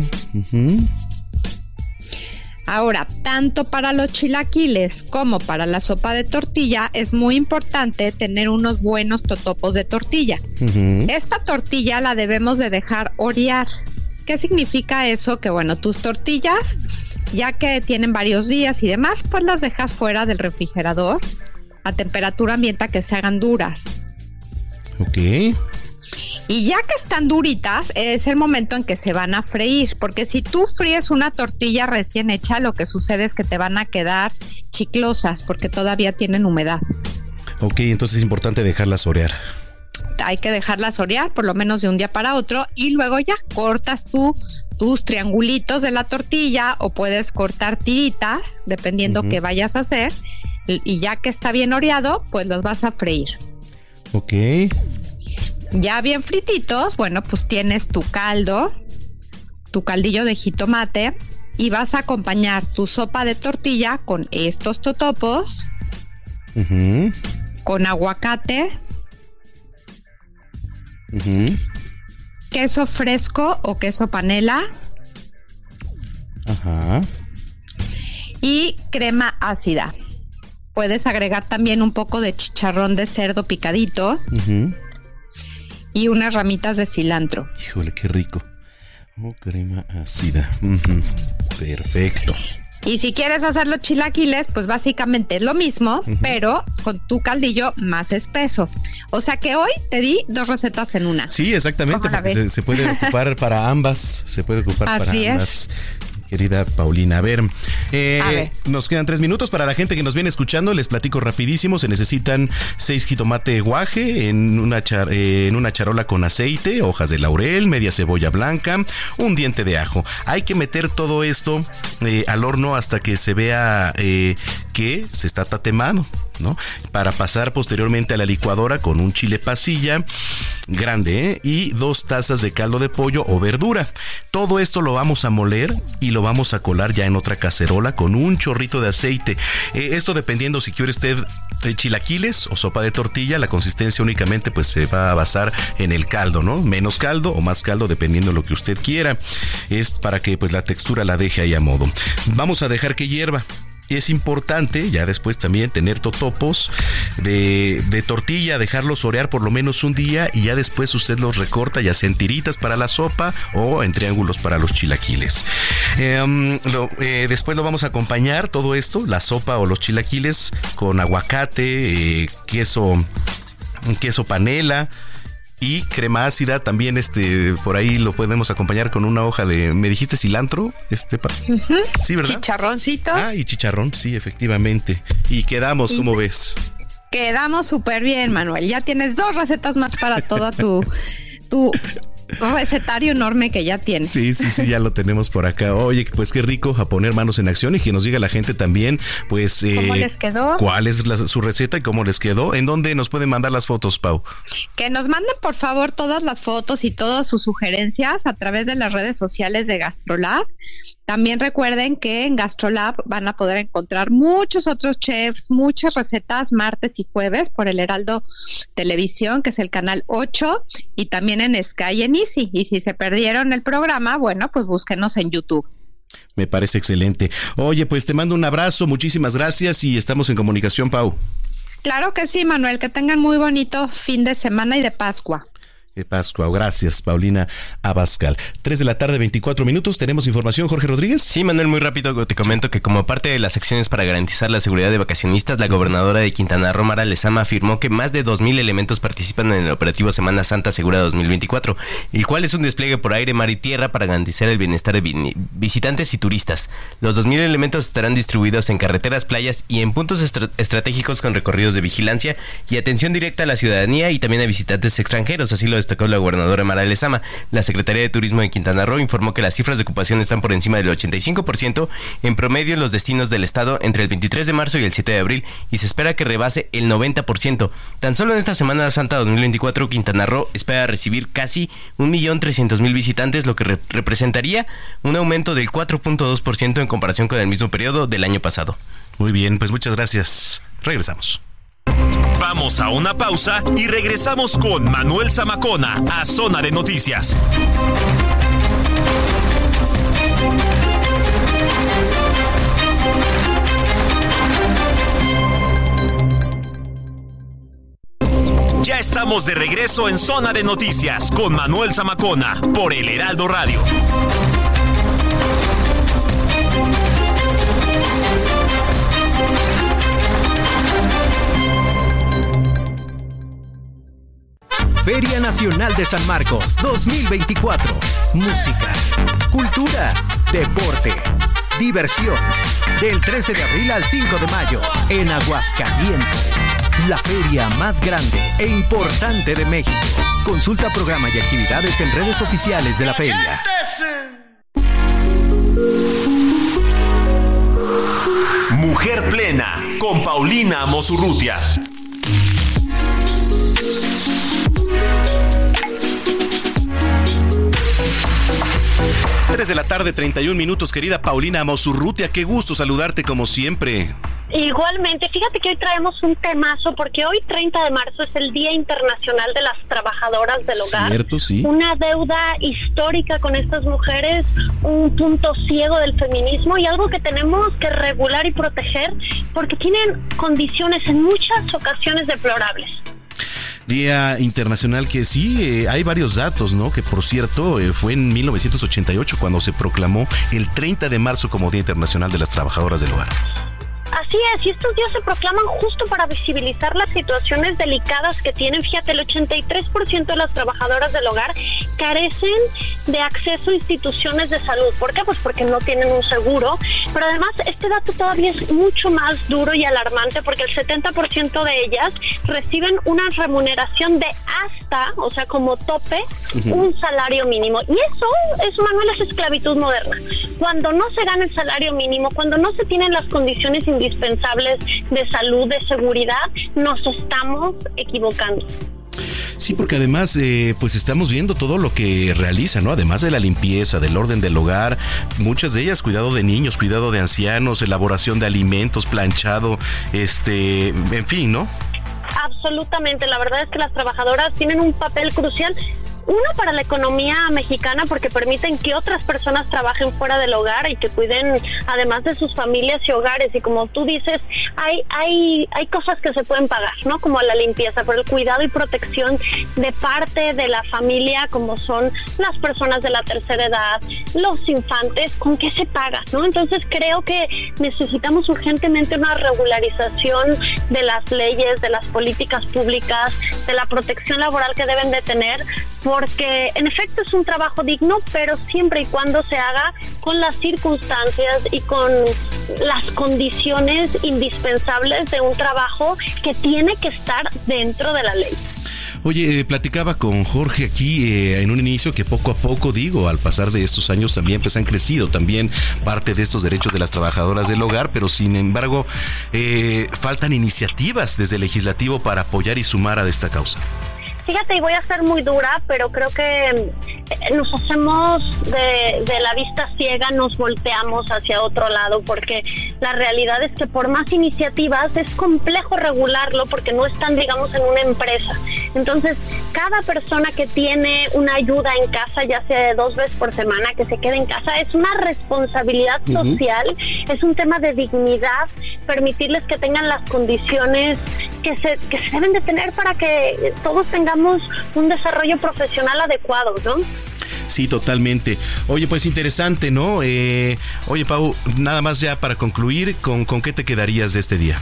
Ahora, tanto para los chilaquiles como para la sopa de tortilla es muy importante tener unos buenos totopos de tortilla. Esta tortilla la debemos de dejar orear. ¿Qué significa eso? Que bueno, tus tortillas, ya que tienen varios días y demás, pues las dejas fuera del refrigerador a temperatura ambiente, que se hagan duras. Ok. Y ya que están duritas, es el momento en que se van a freír, porque si tú fríes una tortilla recién hecha, lo que sucede es que te van a quedar chiclosas porque todavía tienen humedad. Ok, entonces es importante dejarlas orear. Hay que dejarlas orear por lo menos de un día para otro y luego ya cortas tus triangulitos de la tortilla o puedes cortar tiritas dependiendo qué vayas a hacer, y ya que está bien oreado, pues los vas a freír. Ok. Ya bien frititos, bueno, pues tienes tu caldo, tu caldillo de jitomate, y vas a acompañar tu sopa de tortilla con estos totopos, con aguacate, queso fresco o queso panela, y crema ácida. Puedes agregar también un poco de chicharrón de cerdo picadito y unas ramitas de cilantro. Híjole, qué rico. Oh, crema ácida. Perfecto. Y si quieres hacer los chilaquiles, pues básicamente es lo mismo, pero con tu caldillo más espeso. O sea que hoy te di 2 recetas en una. Sí, exactamente, porque se puede ocupar para ambas. Se puede ocupar para ambas. Querida Paulina, a ver, nos quedan 3 minutos para la gente que nos viene escuchando. Les platico rapidísimo. Se necesitan 6 jitomate guaje en una charola con aceite, hojas de laurel, media cebolla blanca, un diente de ajo. Hay que meter todo esto al horno hasta que se vea que se está tatemado. ¿no? Para pasar posteriormente a la licuadora con un chile pasilla grande, y 2 tazas de caldo de pollo o verdura. Todo esto lo vamos a moler y lo vamos a colar ya en otra cacerola con un chorrito de aceite. Esto dependiendo si quiere usted chilaquiles o sopa de tortilla, la consistencia únicamente pues se va a basar en el caldo, ¿no? Menos caldo o más caldo dependiendo de lo que usted quiera. Es para que pues la textura la deje ahí a modo. Vamos a dejar que hierva. Es importante ya después también tener totopos de tortilla, dejarlos orear por lo menos un día, y ya después usted los recorta ya sea en tiritas para la sopa o en triángulos para los chilaquiles. Después lo vamos a acompañar todo esto, la sopa o los chilaquiles, con aguacate, queso panela y crema ácida. También por ahí lo podemos acompañar con una hoja de, ¿me dijiste cilantro? Sí, ¿verdad? Chicharroncito. Y chicharrón, sí, efectivamente. Y quedamos, ¿cómo ves? Quedamos súper bien, Manuel. Ya tienes 2 recetas más para toda tu recetario enorme que ya tienes. Sí, ya lo tenemos por acá. Oye, pues qué rico a poner manos en acción, y que nos diga la gente también, pues ¿cómo les quedó? ¿Cuál es su receta y cómo les quedó? ¿En dónde nos pueden mandar las fotos, Pau? Que nos manden por favor todas las fotos y todas sus sugerencias a través de las redes sociales de GastroLab. También recuerden que en GastroLab van a poder encontrar muchos otros chefs, muchas recetas martes y jueves por el Heraldo Televisión, que es el canal 8, y también en Sky y en Easy. Y si se perdieron el programa, bueno, pues búsquenos en YouTube. Me parece excelente. Oye, pues te mando un abrazo, muchísimas gracias, y estamos en comunicación, Pau. Claro que sí, Manuel, que tengan muy bonito fin de semana y de Pascua. De Pascua. Gracias, Paulina Abascal. 3:24 p.m. ¿Tenemos información, Jorge Rodríguez? Sí, Manuel, muy rápido te comento que como parte de las acciones para garantizar la seguridad de vacacionistas, la gobernadora de Quintana Roo, Mara Lezama, afirmó que más de 2,000 elementos participan en el operativo Semana Santa Segura 2024, el cual es un despliegue por aire, mar y tierra para garantizar el bienestar de visitantes y turistas. Los 2,000 elementos estarán distribuidos en carreteras, playas y en puntos estratégicos con recorridos de vigilancia y atención directa a la ciudadanía y también a visitantes extranjeros, así lo destacó la gobernadora Mara Lezama. La Secretaría de Turismo de Quintana Roo informó que las cifras de ocupación están por encima del 85% en promedio en los destinos del estado entre el 23 de marzo y el 7 de abril, y se espera que rebase el 90%. Tan solo en esta Semana Santa 2024, Quintana Roo espera recibir casi 1,300,000 visitantes, lo que representaría un aumento del 4.2% en comparación con el mismo periodo del año pasado. Muy bien, pues muchas gracias. Regresamos. Vamos a una pausa y regresamos con Manuel Zamacona a Zona de Noticias. Ya estamos de regreso en Zona de Noticias con Manuel Zamacona por el Heraldo Radio. Feria Nacional de San Marcos 2024. Música, cultura, deporte, diversión. Del 13 de abril al 5 de mayo en Aguascalientes. La feria más grande e importante de México. Consulta programa y actividades en redes oficiales de la feria. Mujer Plena con Paulina Amosurrutia. 3:31 p.m, querida Paulina Amosurrutia, qué gusto saludarte como siempre. Igualmente, fíjate que hoy traemos un temazo porque hoy 30 de marzo es el Día Internacional de las Trabajadoras del Hogar. Cierto, sí. Una deuda histórica con estas mujeres, un punto ciego del feminismo y algo que tenemos que regular y proteger porque tienen condiciones en muchas ocasiones deplorables. Día internacional que sí, hay varios datos, ¿no? Que por cierto, fue en 1988 cuando se proclamó el 30 de marzo como Día Internacional de las Trabajadoras del Hogar. Así es, y estos días se proclaman justo para visibilizar las situaciones delicadas que tienen. Fíjate, el 83% de las trabajadoras del hogar carecen de acceso a instituciones de salud. ¿Por qué? Pues porque no tienen un seguro. Pero además, este dato todavía es mucho más duro y alarmante porque el 70% de ellas reciben una remuneración de hasta, o sea, como tope, un salario mínimo. Y eso, Manuel, es esclavitud moderna. Cuando no se gana el salario mínimo, cuando no se tienen las condiciones indispensables indispensables de salud, de seguridad, nos estamos equivocando. Sí, porque además, pues estamos viendo todo lo que realiza, ¿no? Además de la limpieza, del orden del hogar, muchas de ellas, cuidado de niños, cuidado de ancianos, elaboración de alimentos, planchado, en fin, ¿no? Absolutamente, la verdad es que las trabajadoras tienen un papel crucial. Uno, para la economía mexicana, porque permiten que otras personas trabajen fuera del hogar y que cuiden además de sus familias y hogares. Y como tú dices, hay cosas que se pueden pagar, ¿no? Como la limpieza, pero el cuidado y protección de parte de la familia, como son las personas de la tercera edad, los infantes, ¿con qué se paga, no? Entonces creo que necesitamos urgentemente una regularización de las leyes, de las políticas públicas, de la protección laboral que deben de tener, porque en efecto es un trabajo digno, pero siempre y cuando se haga con las circunstancias y con las condiciones indispensables de un trabajo que tiene que estar dentro de la ley. Oye, platicaba con Jorge aquí en un inicio que poco a poco, al pasar de estos años también pues han crecido también parte de estos derechos de las trabajadoras del hogar, pero sin embargo faltan iniciativas desde el legislativo para apoyar y sumar a esta causa. Fíjate, y voy a ser muy dura, pero creo que nos hacemos de la vista ciega, nos volteamos hacia otro lado, porque la realidad es que por más iniciativas es complejo regularlo porque no están, digamos, en una empresa. Entonces, cada persona que tiene una ayuda en casa, ya sea de 2 veces por semana, que se quede en casa, es una responsabilidad social, es un tema de dignidad, permitirles que tengan las condiciones que se deben de tener para que todos tengamos un desarrollo profesional adecuado, ¿no? Sí, totalmente. Oye, pues interesante, ¿no? Oye, Pau, nada más ya para concluir, ¿con qué te quedarías de este día?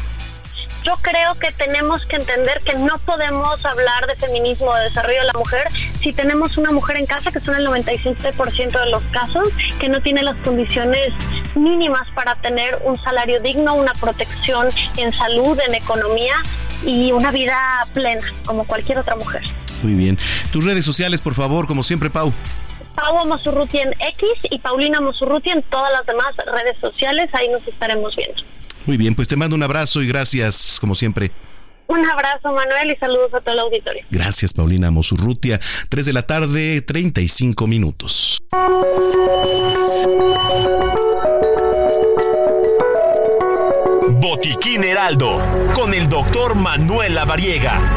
Yo creo que tenemos que entender que no podemos hablar de feminismo o de desarrollo de la mujer si tenemos una mujer en casa, que son el 97% de los casos, que no tiene las condiciones mínimas para tener un salario digno, una protección en salud, en economía y una vida plena, como cualquier otra mujer. Muy bien. Tus redes sociales, por favor, como siempre, Pau. Pau Amosurruti en X y Paulina Amosurruti en todas las demás redes sociales, ahí nos estaremos viendo. Muy bien, pues te mando un abrazo y gracias, como siempre. Un abrazo, Manuel, y saludos a todo el auditorio. Gracias, Paulina Amosurrutia. 3:35 p.m. Botiquín Heraldo, con el doctor Manuel Lavariega.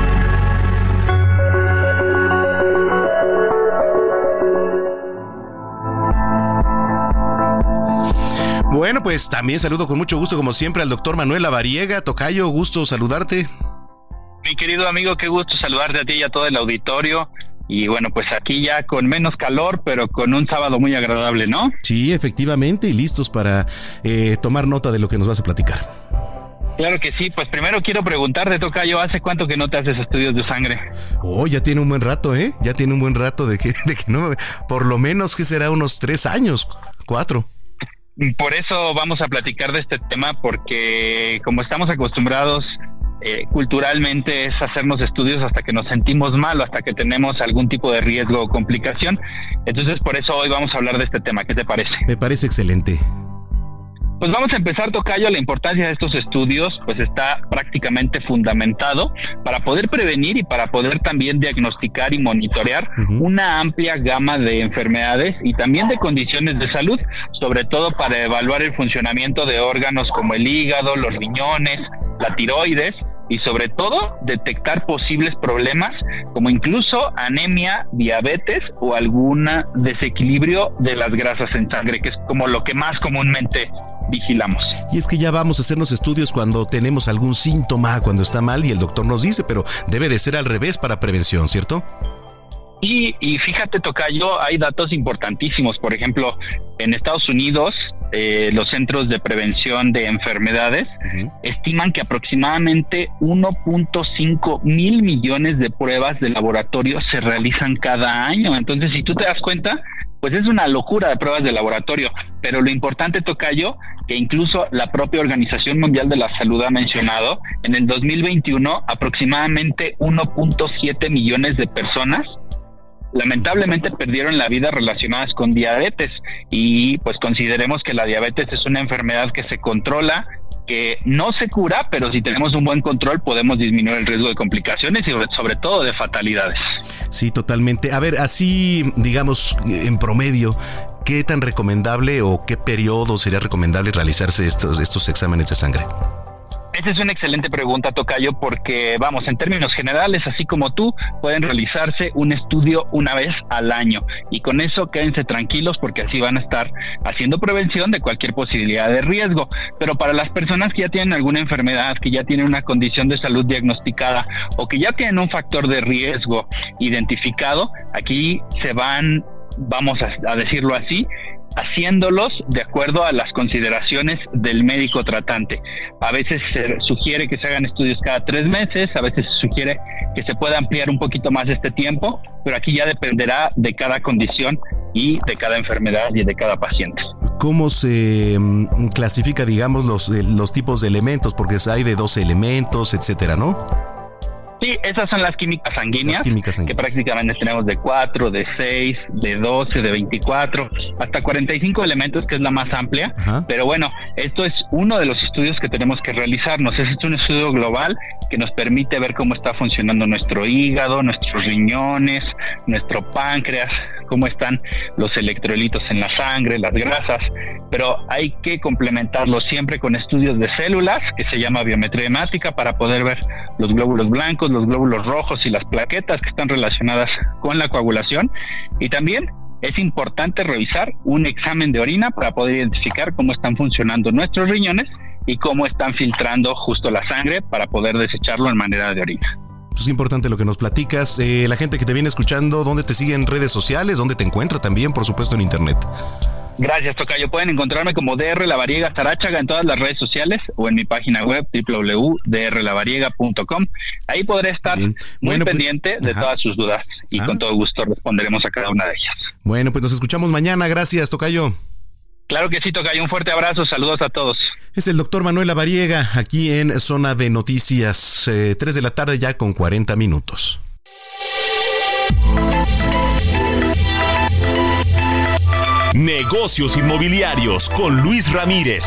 Bueno, pues también saludo con mucho gusto, como siempre, al doctor Manuel Lavariega. Tocayo, gusto saludarte. Mi querido amigo, qué gusto saludarte a ti y a todo el auditorio. Y bueno, pues aquí ya con menos calor, pero con un sábado muy agradable, ¿no? Sí, efectivamente, y listos para tomar nota de lo que nos vas a platicar. Claro que sí, pues primero quiero preguntarte, Tocayo, ¿hace cuánto que no te haces estudios de sangre? Oh, ya tiene un buen rato, ya tiene un buen rato de que no, por lo menos que será unos 3 años, 4. Por eso vamos a platicar de este tema, porque como estamos acostumbrados culturalmente es hacernos estudios hasta que nos sentimos mal o hasta que tenemos algún tipo de riesgo o complicación. Entonces por eso hoy vamos a hablar de este tema. ¿Qué te parece? Me parece excelente. Pues vamos a empezar, Tocayo. La importancia de estos estudios pues está prácticamente fundamentado para poder prevenir y para poder también diagnosticar y monitorear una amplia gama de enfermedades y también de condiciones de salud, sobre todo para evaluar el funcionamiento de órganos como el hígado, los riñones, la tiroides y sobre todo detectar posibles problemas como incluso anemia, diabetes o algún desequilibrio de las grasas en sangre, que es como lo que más comúnmente vigilamos. Y es que ya vamos a hacernos estudios cuando tenemos algún síntoma, cuando está mal y el doctor nos dice, pero debe de ser al revés para prevención, ¿cierto? Y fíjate, Tocayo, hay datos importantísimos. Por ejemplo, en Estados Unidos, los centros de prevención de enfermedades estiman que aproximadamente 1.5 mil millones de pruebas de laboratorio se realizan cada año. Entonces, si tú te das cuenta, pues es una locura de pruebas de laboratorio. Pero lo importante, Tocayo, que incluso la propia Organización Mundial de la Salud ha mencionado, en el 2021 aproximadamente 1.7 millones de personas lamentablemente perdieron la vida relacionadas con diabetes, y pues consideremos que la diabetes es una enfermedad que se controla que no se cura, pero si tenemos un buen control podemos disminuir el riesgo de complicaciones y sobre todo de fatalidades. Sí, totalmente. A ver, así, digamos, en promedio, ¿qué tan recomendable o qué periodo sería recomendable realizarse estos exámenes de sangre? Esa es una excelente pregunta, tocayo, porque vamos, en términos generales, así como tú, pueden realizarse un estudio una vez al año, y con eso quédense tranquilos porque así van a estar haciendo prevención de cualquier posibilidad de riesgo. Pero para las personas que ya tienen alguna enfermedad, que ya tienen una condición de salud diagnosticada o que ya tienen un factor de riesgo identificado, aquí se van, vamos a decirlo así, haciéndolos de acuerdo a las consideraciones del médico tratante. A veces se sugiere que se hagan estudios cada 3 meses, a veces se sugiere que se pueda ampliar un poquito más este tiempo, pero aquí ya dependerá de cada condición y de cada enfermedad y de cada paciente. ¿Cómo se clasifica, digamos, los tipos de elementos? Porque hay de 12 elementos, etcétera, ¿no? Sí, esas son las químicas sanguíneas, que prácticamente tenemos de 4, de 6, de 12, de 24, hasta 45 elementos, que es la más amplia. Ajá. Pero bueno, esto es uno de los estudios que tenemos que realizarnos. Este es un estudio global que nos permite ver cómo está funcionando nuestro hígado, nuestros riñones, nuestro páncreas, cómo están los electrolitos en la sangre, las grasas, pero hay que complementarlo siempre con estudios de células, que se llama biometría hemática, para poder ver los glóbulos blancos, los glóbulos rojos y las plaquetas que están relacionadas con la coagulación. Y también es importante revisar un examen de orina para poder identificar cómo están funcionando nuestros riñones y cómo están filtrando justo la sangre para poder desecharlo en manera de orina. Es importante lo que nos platicas. La gente que te viene escuchando, ¿dónde te sigue en redes sociales? ¿Dónde te encuentra también, por supuesto, en internet? Gracias, tocayo. Pueden encontrarme como DR Lavariega Taráchaga en todas las redes sociales o en mi página web www.drlavariega.com. Ahí podré estar muy pendiente de todas sus dudas y con todo gusto responderemos a cada una de ellas. Bueno, pues nos escuchamos mañana. Gracias, tocayo. Claro que sí, tocayo. Un fuerte abrazo. Saludos a todos. Es el doctor Manuel Lavariega, aquí en Zona de Noticias, 3 de la tarde ya con 40 minutos. Negocios inmobiliarios con Luis Ramírez.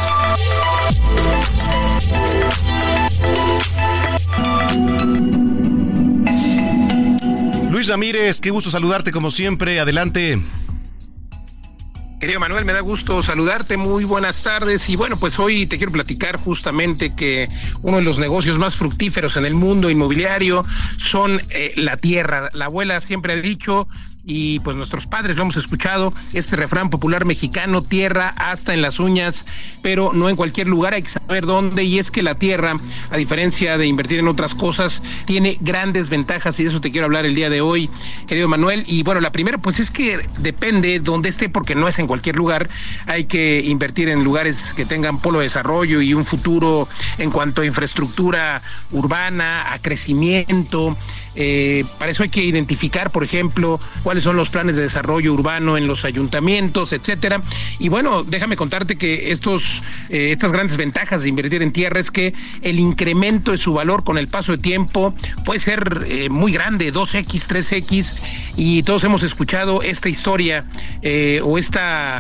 Luis Ramírez, qué gusto saludarte como siempre. Adelante. Querido Manuel, me da gusto saludarte, muy buenas tardes. Y bueno, pues hoy te quiero platicar justamente que uno de los negocios más fructíferos en el mundo inmobiliario son la tierra. La abuela siempre ha dicho, y pues nuestros padres lo hemos escuchado, este refrán popular mexicano: tierra hasta en las uñas, pero no en cualquier lugar, hay que saber dónde. Y es que la tierra, a diferencia de invertir en otras cosas, tiene grandes ventajas, y de eso te quiero hablar el día de hoy, querido Manuel. Y bueno, la primera pues es que depende dónde esté, porque no es en cualquier lugar. Hay que invertir en lugares que tengan polo de desarrollo y un futuro en cuanto a infraestructura urbana, a crecimiento. Para eso hay que identificar, por ejemplo, cuáles son los planes de desarrollo urbano en los ayuntamientos, etcétera. Y bueno, déjame contarte que estas grandes ventajas de invertir en tierra es que el incremento de su valor con el paso de tiempo puede ser muy grande, 2x, 3x, y todos hemos escuchado esta historia o esta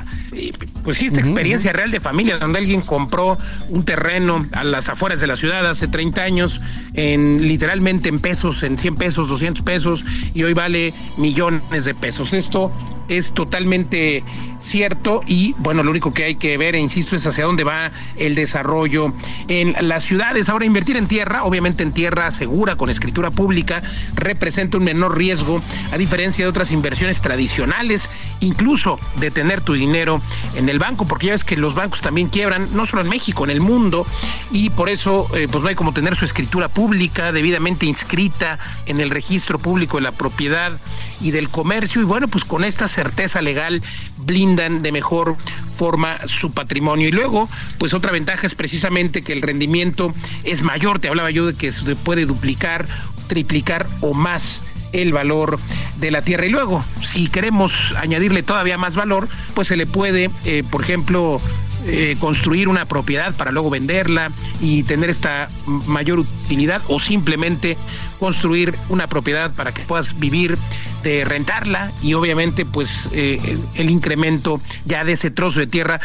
experiencia real de familia, donde alguien compró un terreno a las afueras de la ciudad hace 30 años, literalmente en pesos, en 100 pesos, 200 pesos, y hoy vale millones de pesos. Esto es totalmente cierto, y bueno, lo único que hay que ver, e insisto, es hacia dónde va el desarrollo en las ciudades. Ahora, invertir en tierra, obviamente en tierra segura, con escritura pública, representa un menor riesgo, a diferencia de otras inversiones tradicionales, incluso de tener tu dinero en el banco, porque ya ves que los bancos también quiebran, no solo en México, en el mundo, y por eso pues no hay como tener su escritura pública debidamente inscrita en el registro público de la propiedad y del comercio. Y bueno, pues con esta certeza legal blindan de mejor forma su patrimonio. Y luego, pues otra ventaja es precisamente que el rendimiento es mayor. Te hablaba yo de que se puede duplicar, triplicar o más el valor de la tierra. Y luego, si queremos añadirle todavía más valor, pues se le puede, por ejemplo, construir una propiedad para luego venderla y tener esta mayor utilidad, o simplemente construir una propiedad para que puedas vivir de rentarla, y obviamente pues el incremento ya de ese trozo de tierra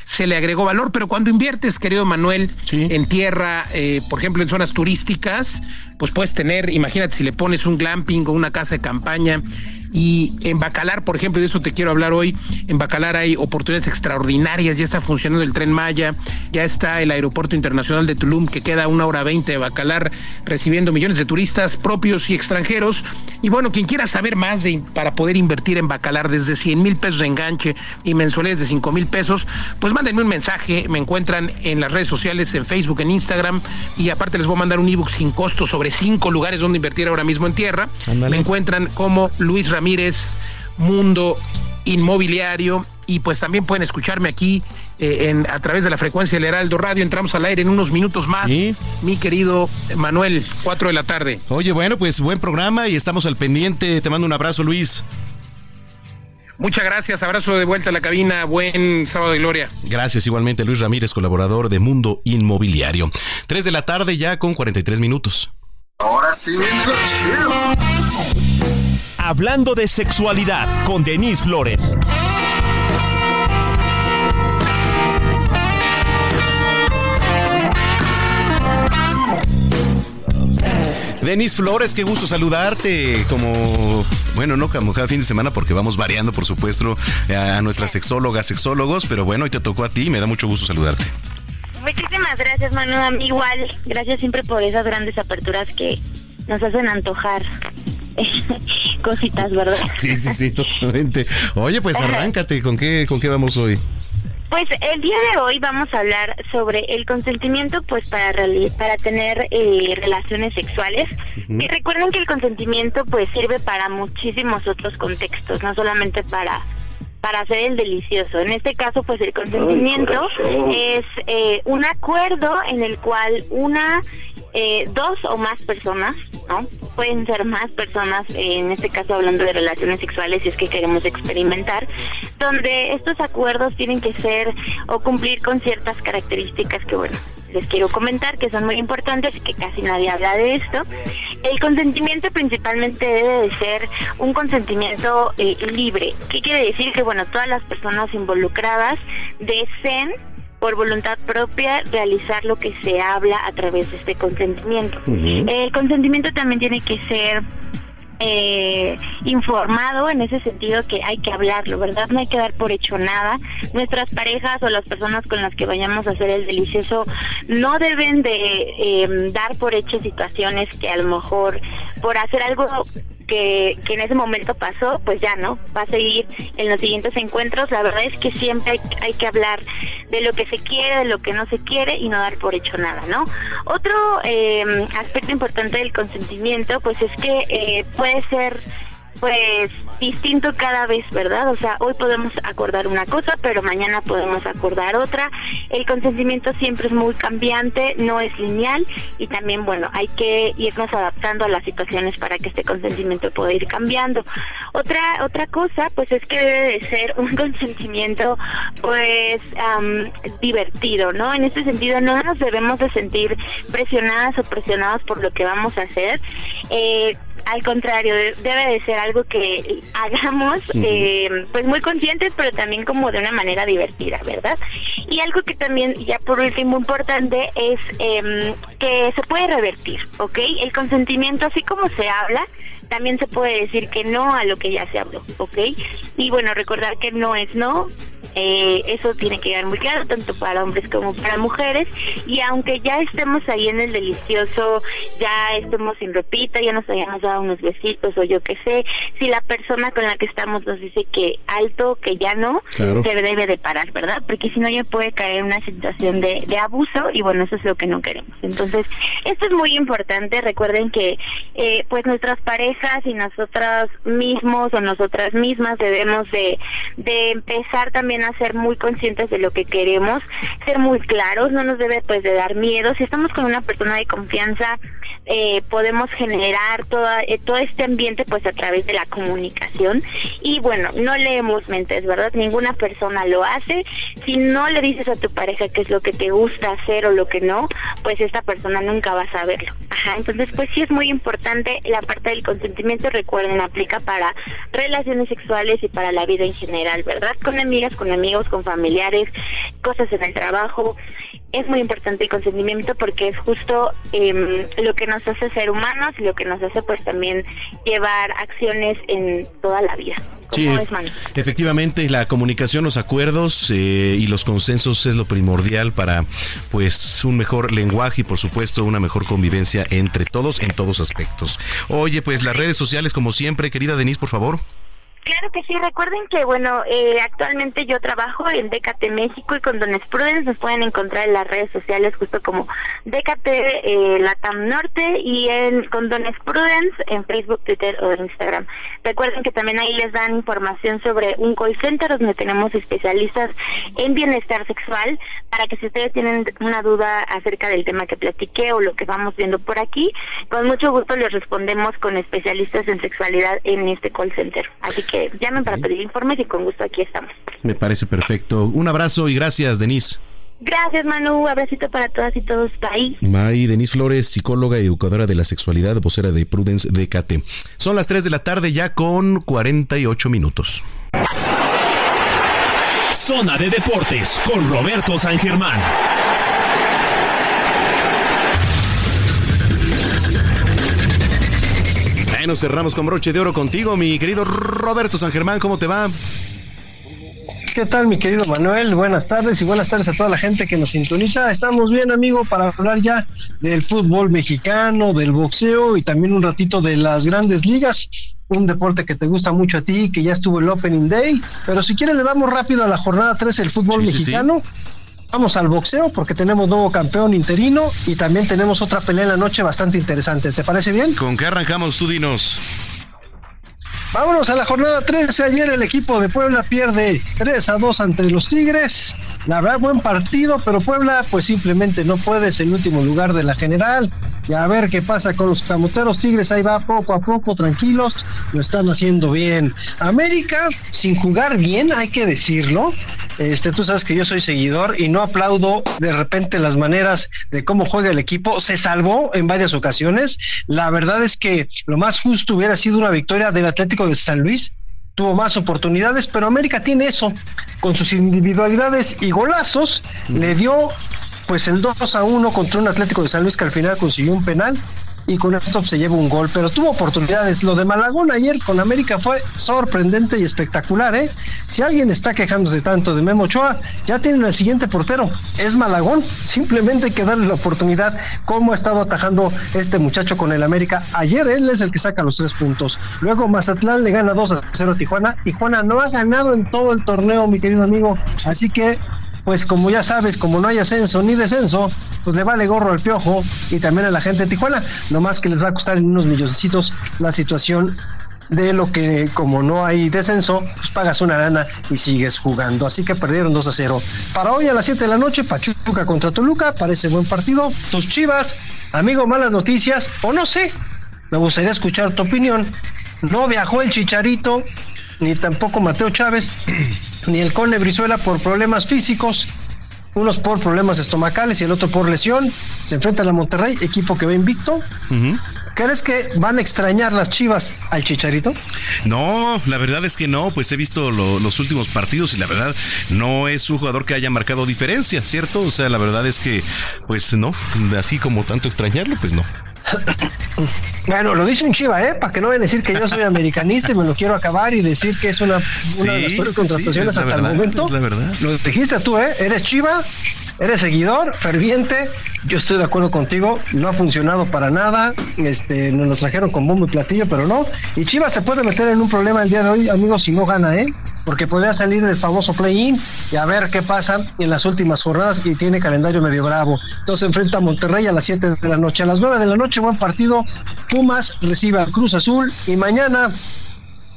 se le agregó valor, pero cuando inviertes, querido Manuel, en tierra, por ejemplo, en zonas turísticas, pues puedes tener, imagínate si le pones un glamping o una casa de campaña. Y en Bacalar, por ejemplo, de eso te quiero hablar hoy, en Bacalar hay oportunidades extraordinarias, ya está funcionando el Tren Maya, ya está el Aeropuerto Internacional de Tulum, que queda a 1:20 de Bacalar, recibiendo millones de turistas propios y extranjeros. Y bueno, quien quiera saber más para poder invertir en Bacalar desde 100,000 pesos de enganche y mensualidades de 5,000 pesos, pues mándenme un mensaje, me encuentran en las redes sociales, en Facebook, en Instagram, y aparte les voy a mandar un ebook sin costo sobre 5 lugares donde invertir ahora mismo en tierra. Ándale. Me encuentran como Luis Ramírez, Mundo Inmobiliario, y pues también pueden escucharme aquí a través de la frecuencia del Heraldo Radio. Entramos al aire en unos minutos más, mi querido Manuel, 4 de la tarde. Oye, bueno, pues buen programa y estamos al pendiente. Te mando un abrazo, Luis. Muchas gracias, abrazo de vuelta a la cabina, buen sábado de gloria. Gracias, igualmente, Luis Ramírez, colaborador de Mundo Inmobiliario. 3 de la tarde ya con 43 minutos. Ahora sí viene lo chido. Hablando de sexualidad con Denise Flores. Denise Flores, qué gusto saludarte, no como cada fin de semana, porque vamos variando, por supuesto, a nuestras sexólogos, pero bueno, hoy te tocó a ti y me da mucho gusto saludarte. Muchísimas gracias, Manu, igual, gracias siempre por esas grandes aperturas que nos hacen antojar cositas, ¿verdad? Sí, totalmente. Oye, pues arráncate, ¿con qué vamos hoy? Pues el día de hoy vamos a hablar sobre el consentimiento, pues para tener relaciones sexuales. Uh-huh. Y recuerden que el consentimiento pues sirve para muchísimos otros contextos, no solamente para hacer el delicioso. En este caso, pues el consentimiento es un acuerdo en el cual dos o más personas, ¿no? Pueden ser más personas, en este caso hablando de relaciones sexuales, si es que queremos experimentar, donde estos acuerdos tienen que ser o cumplir con ciertas características que, bueno, les quiero comentar, que son muy importantes y que casi nadie habla de esto. El consentimiento principalmente debe de ser un consentimiento libre. ¿Qué quiere decir? Que, bueno, todas las personas involucradas deseen por voluntad propia realizar lo que se habla a través de este consentimiento. Uh-huh. El consentimiento también tiene que ser informado, en ese sentido que hay que hablarlo, ¿verdad? No hay que dar por hecho nada. Nuestras parejas o las personas con las que vayamos a hacer el delicioso no deben de dar por hecho situaciones que a lo mejor por hacer algo que en ese momento pasó, pues ya no, va a seguir en los siguientes encuentros. La verdad es que siempre hay que hablar de lo que se quiere, de lo que no se quiere y no dar por hecho nada, ¿no? Otro aspecto importante del consentimiento, pues es que puede ser pues distinto cada vez, ¿verdad? O sea, hoy podemos acordar una cosa, pero mañana podemos acordar otra. El consentimiento siempre es muy cambiante, no es lineal, y también, bueno, hay que irnos adaptando a las situaciones para que este consentimiento pueda ir cambiando. Otra cosa, pues es que debe de ser un consentimiento, pues, divertido, ¿no? En este sentido, no nos debemos de sentir presionadas o presionados por lo que vamos a hacer. Al contrario, debe de ser algo que hagamos pues muy conscientes, pero también como de una manera divertida, ¿verdad? Y algo que también, ya por último, importante es que se puede revertir, ¿ok? El consentimiento, así como se habla, también se puede decir que no a lo que ya se habló, ¿ok? Y bueno, recordar que no es no. Eso tiene que quedar muy claro, tanto para hombres como para mujeres. Y aunque ya estemos ahí en el delicioso, ya estemos sin ropita, ya nos hayamos dado unos besitos o yo qué sé, si la persona con la que estamos nos dice que alto, que ya no, claro, se debe de parar, ¿verdad? Porque si no ya puede caer en una situación de abuso, y bueno, eso es lo que no queremos. Entonces, esto es muy importante. Recuerden que pues nuestras parejas y nosotros mismos o nosotras mismas debemos de empezar también a ser muy conscientes de lo que queremos, ser muy claros, no nos debe pues de dar miedo. Si estamos con una persona de confianza, podemos generar todo este ambiente pues a través de la comunicación. Y bueno, no leemos mentes, ¿verdad? Ninguna persona lo hace. Si no le dices a tu pareja qué es lo que te gusta hacer o lo que no, pues esta persona nunca va a saberlo. Entonces pues sí es muy importante la parte del consentimiento consentimiento, recuerden, aplica para relaciones sexuales y para la vida en general, ¿verdad? Con amigas, con amigos, con familiares, cosas en el trabajo. Es muy importante el consentimiento porque es justo lo que nos hace ser humanos y lo que nos hace pues también llevar acciones en toda la vida. Sí, efectivamente, la comunicación, los acuerdos y los consensos es lo primordial para pues un mejor lenguaje y por supuesto una mejor convivencia entre todos en todos aspectos. Oye, pues las redes sociales como siempre, querida Denise, por favor. Claro que sí, recuerden que actualmente yo trabajo en DKT México y con Dones Prudence nos pueden encontrar en las redes sociales justo como DKT Latam Norte y con Dones Prudence en Facebook, Twitter o Instagram. Recuerden que también ahí les dan información sobre un call center donde tenemos especialistas en bienestar sexual para que si ustedes tienen una duda acerca del tema que platiqué o lo que vamos viendo por aquí, con mucho gusto les respondemos con especialistas en sexualidad en este call center. Así que llamen para pedir informes y con gusto aquí estamos. Me parece perfecto. Un abrazo y gracias, Denise. Gracias, Manu. Abracito para todas y todos. Bye. Bye. Denise Flores, psicóloga y educadora de la sexualidad, vocera de Prudence DKT. Son las 3 de la tarde ya con 48 minutos. Zona de Deportes con Roberto San Germán. Nos cerramos con broche de oro contigo, mi querido Roberto San Germán. ¿Cómo te va? ¿Qué tal, mi querido Manuel? Buenas tardes y buenas tardes a toda la gente que nos sintoniza. Estamos bien, amigo, para hablar ya del fútbol mexicano, del boxeo y también un ratito de las grandes ligas. Un deporte que te gusta mucho a ti, que ya estuvo el Opening Day. Pero si quieres le damos rápido a la jornada 3 del fútbol mexicano. Sí. Vamos al boxeo porque tenemos nuevo campeón interino y también tenemos otra pelea en la noche bastante interesante. ¿Te parece bien? ¿Con qué arrancamos? Tú dinos. Vámonos a la jornada 13. Ayer el equipo de Puebla pierde 3-2 ante los Tigres. La verdad, buen partido, pero Puebla pues simplemente no puede, es el último lugar de la general. Y a ver qué pasa con los camoteros. Tigres ahí va poco a poco, tranquilos, lo están haciendo bien. América, sin jugar bien, hay que decirlo. Tú sabes que yo soy seguidor y no aplaudo de repente las maneras de cómo juega el equipo. Se salvó en varias ocasiones. La verdad es que lo más justo hubiera sido una victoria del Atlético de San Luis. Tuvo más oportunidades, pero América tiene eso. Con sus individualidades y golazos, le dio pues el 2-1 contra un Atlético de San Luis que al final consiguió un penal. Y con esto se lleva un gol, pero tuvo oportunidades. Lo de Malagón ayer con América fue sorprendente y espectacular, ¿eh? Si alguien está quejándose tanto de Memo Ochoa, ya tienen el siguiente portero, es Malagón. Simplemente hay que darle la oportunidad. Cómo ha estado atajando este muchacho con el América. Ayer él es el que saca los 3 puntos. Luego Mazatlán le gana 2-0 a Tijuana. Tijuana no ha ganado en todo el torneo, mi querido amigo. Así que pues como ya sabes, como no hay ascenso ni descenso, pues le vale gorro al Piojo y también a la gente de Tijuana, nomás que les va a costar en unos milloncitos la situación de lo que como no hay descenso, pues pagas una lana y sigues jugando, así que perdieron 2-0. Para hoy a las 7 de la noche, Pachuca contra Toluca, parece buen partido. Tus Chivas, amigo, malas noticias, o no sé, me gustaría escuchar tu opinión. No viajó el Chicharito, ni tampoco Mateo Chávez, ni el Cone Brizuela por problemas físicos, unos por problemas estomacales y el otro por lesión. Se enfrentan a Monterrey, equipo que va invicto. ¿Crees que van a extrañar las Chivas al Chicharito? No, la verdad es que no, pues he visto los últimos partidos y la verdad no es un jugador que haya marcado diferencia, ¿cierto? O sea, la verdad es que, pues no, así como tanto extrañarlo, pues no. Bueno, lo dice un Chiva, para que no vayan a decir que yo soy americanista y me lo quiero acabar y decir que es una de las peores contrataciones hasta el momento. Es la verdad. Lo dijiste tú, eres Chiva, eres seguidor, ferviente. Yo estoy de acuerdo contigo, no ha funcionado para nada. Nos lo trajeron con bombo y platillo, pero no. Y Chivas se puede meter en un problema el día de hoy, amigos, si no gana, porque podría salir el famoso play-in y a ver qué pasa en las últimas jornadas, y tiene calendario medio bravo. Entonces enfrenta a Monterrey a las 7 de la noche. A las 9 de la noche, buen partido. Pumas recibe al Cruz Azul y mañana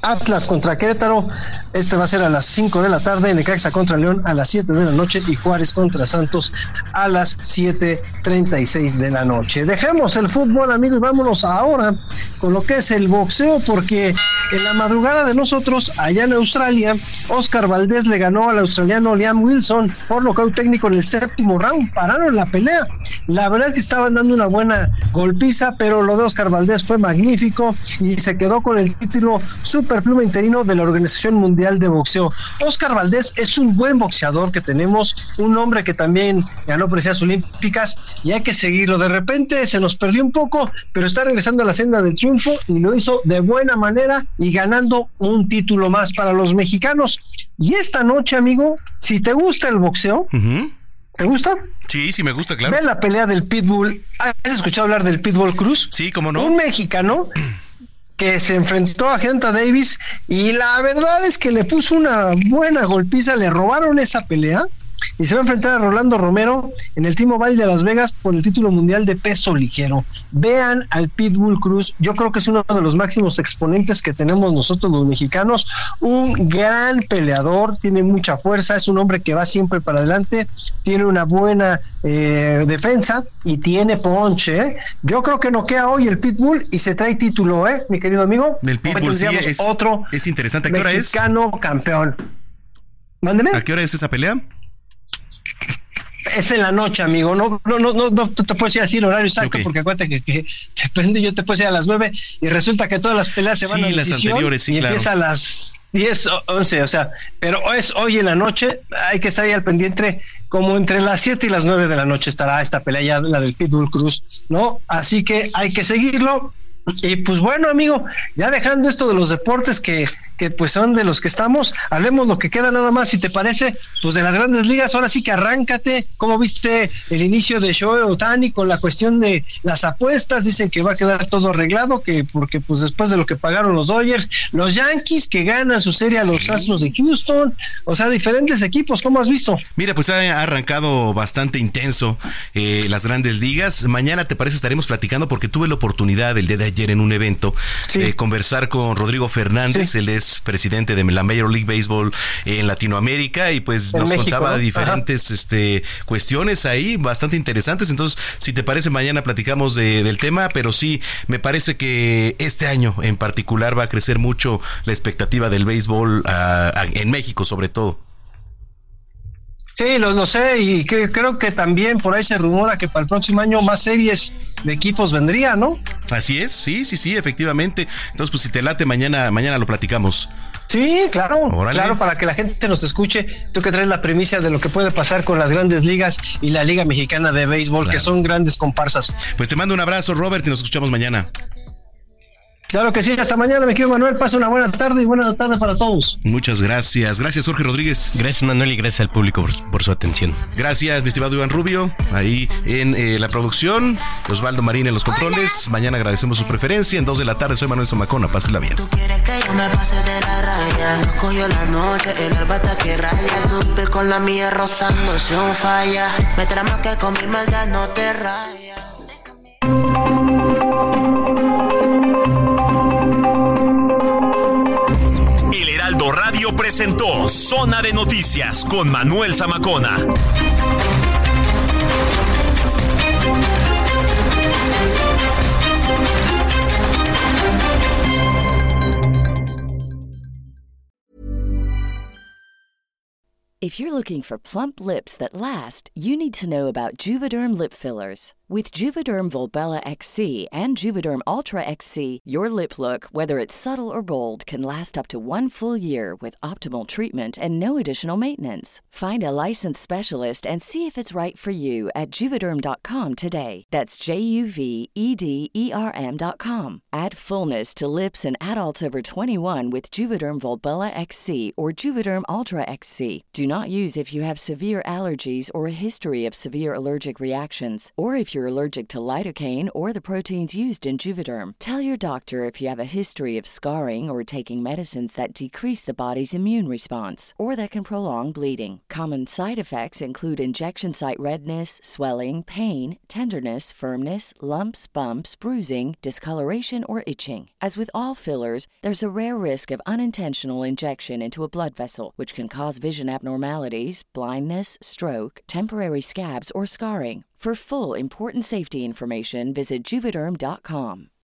Atlas contra Querétaro, este va a ser a las 5 de la tarde, Necaxa contra León a las 7 de la noche y Juárez contra Santos a las 7:36 de la noche. Dejemos el fútbol, amigos, y vámonos ahora con lo que es el boxeo, porque en la madrugada de nosotros, allá en Australia, Oscar Valdés le ganó al australiano Liam Wilson por nocaut técnico en el 7º round, pararon la pelea. La verdad es que estaban dando una buena golpiza, pero lo de Oscar Valdés fue magnífico y se quedó con el título superpluma interino de la Organización Mundial de Boxeo. Oscar Valdés es un buen boxeador que tenemos, un hombre que también ganó preseas olímpicas y hay que seguirlo. De repente se nos perdió un poco, pero está regresando a la senda del triunfo y lo hizo de buena manera y ganando un título más para los mexicanos. Y esta noche, amigo, si te gusta el boxeo, ¿te gusta? Sí, sí me gusta, claro. Ve la pelea del Pitbull. ¿Has escuchado hablar del Pitbull Cruz? Sí, cómo no. Un mexicano que se enfrentó a Geonta Davis y la verdad es que le puso una buena golpiza, le robaron esa pelea y se va a enfrentar a Rolando Romero en el T-Mobile de Las Vegas por el título mundial de peso ligero. Vean al Pitbull Cruz, yo creo que es uno de los máximos exponentes que tenemos nosotros los mexicanos, un gran peleador, tiene mucha fuerza, es un hombre que va siempre para adelante, tiene una buena defensa y tiene ponche. Yo creo que noquea hoy el Pitbull y se trae título, mi querido amigo. El Pitbull sí es interesante. ¿A qué hora es? Mexicano campeón. Mándeme. ¿A qué hora es esa pelea? Es en la noche, amigo. No te puedo decir así el horario exacto, porque acuérdate que depende, yo te puedo decir a las 9 y resulta que todas las peleas se van a las anteriores, sí, y empieza a las 10 o 11, o sea, pero es hoy en la noche, hay que estar ahí al pendiente, como entre las 7 y las 9 de la noche estará esta pelea ya, la del Pitbull Cruz, ¿no? Así que hay que seguirlo. Y pues bueno, amigo, ya dejando esto de los deportes que pues son de los que estamos, hablemos lo que queda nada más, si te parece, pues de las grandes ligas. Ahora sí que arráncate. ¿Cómo viste el inicio de Shohei Ohtani con la cuestión de las apuestas? Dicen que va a quedar todo arreglado, que porque pues después de lo que pagaron los Dodgers, los Yankees que ganan su serie a los Astros de Houston, o sea, diferentes equipos. ¿Cómo has visto? Mira, pues ha arrancado bastante intenso las grandes ligas. Mañana, ¿te parece? Estaremos platicando, porque tuve la oportunidad el día de ayer en un evento de conversar con Rodrigo Fernández. Él es presidente de la Major League Baseball en Latinoamérica y pues nos México, contaba diferentes cuestiones ahí bastante interesantes. Entonces, si te parece, mañana platicamos del tema, pero sí, me parece que este año en particular va a crecer mucho la expectativa del béisbol en México, sobre todo. Sí, lo sé, y creo que también por ahí se rumora que para el próximo año más series de equipos vendría, ¿no? Así es, sí, efectivamente. Entonces, pues si te late, mañana lo platicamos. Sí, claro, claro, para que la gente nos escuche. Tú que traes la primicia de lo que puede pasar con las grandes ligas y la Liga Mexicana de Béisbol, que son grandes comparsas. Pues te mando un abrazo, Robert, y nos escuchamos mañana. Claro que sí, hasta mañana, mi querido Manuel. Pasa una buena tarde y buena tarde para todos. Muchas gracias. Gracias, Jorge Rodríguez. Gracias, Manuel, y gracias al público por su atención. Gracias, mi estimado Iván Rubio, ahí en la producción. Osvaldo Marín en los controles. Mañana agradecemos su preferencia. En 2 de la tarde, soy Manuel Zamacona. Pásenla bien. Tú quieres que yo me pase de la raya. Nos cogió la noche, el alba está que raya. Tu con la mía rozando, si un falla. Me trama que con mi maldad no te rayas. El Heraldo Radio presentó Zona de Noticias con Manuel Zamacona. If you're looking for plump lips that last, you need to know about Juvederm lip fillers. With Juvederm Volbella XC and Juvederm Ultra XC, your lip look, whether it's subtle or bold, can last up to 1 full year with optimal treatment and no additional maintenance. Find a licensed specialist and see if it's right for you at Juvederm.com today. That's JUVEDERM.com. Add fullness to lips in adults over 21 with Juvederm Volbella XC or Juvederm Ultra XC. Do not use if you have severe allergies or a history of severe allergic reactions, or if you're you're allergic to lidocaine or the proteins used in Juvederm. Tell your doctor if you have a history of scarring or taking medicines that decrease the body's immune response or that can prolong bleeding. Common side effects include injection site redness, swelling, pain, tenderness, firmness, lumps, bumps, bruising, discoloration, or itching. As with all fillers, there's a rare risk of unintentional injection into a blood vessel, which can cause vision abnormalities, blindness, stroke, temporary scabs, or scarring. For full, important safety information, visit Juvederm.com.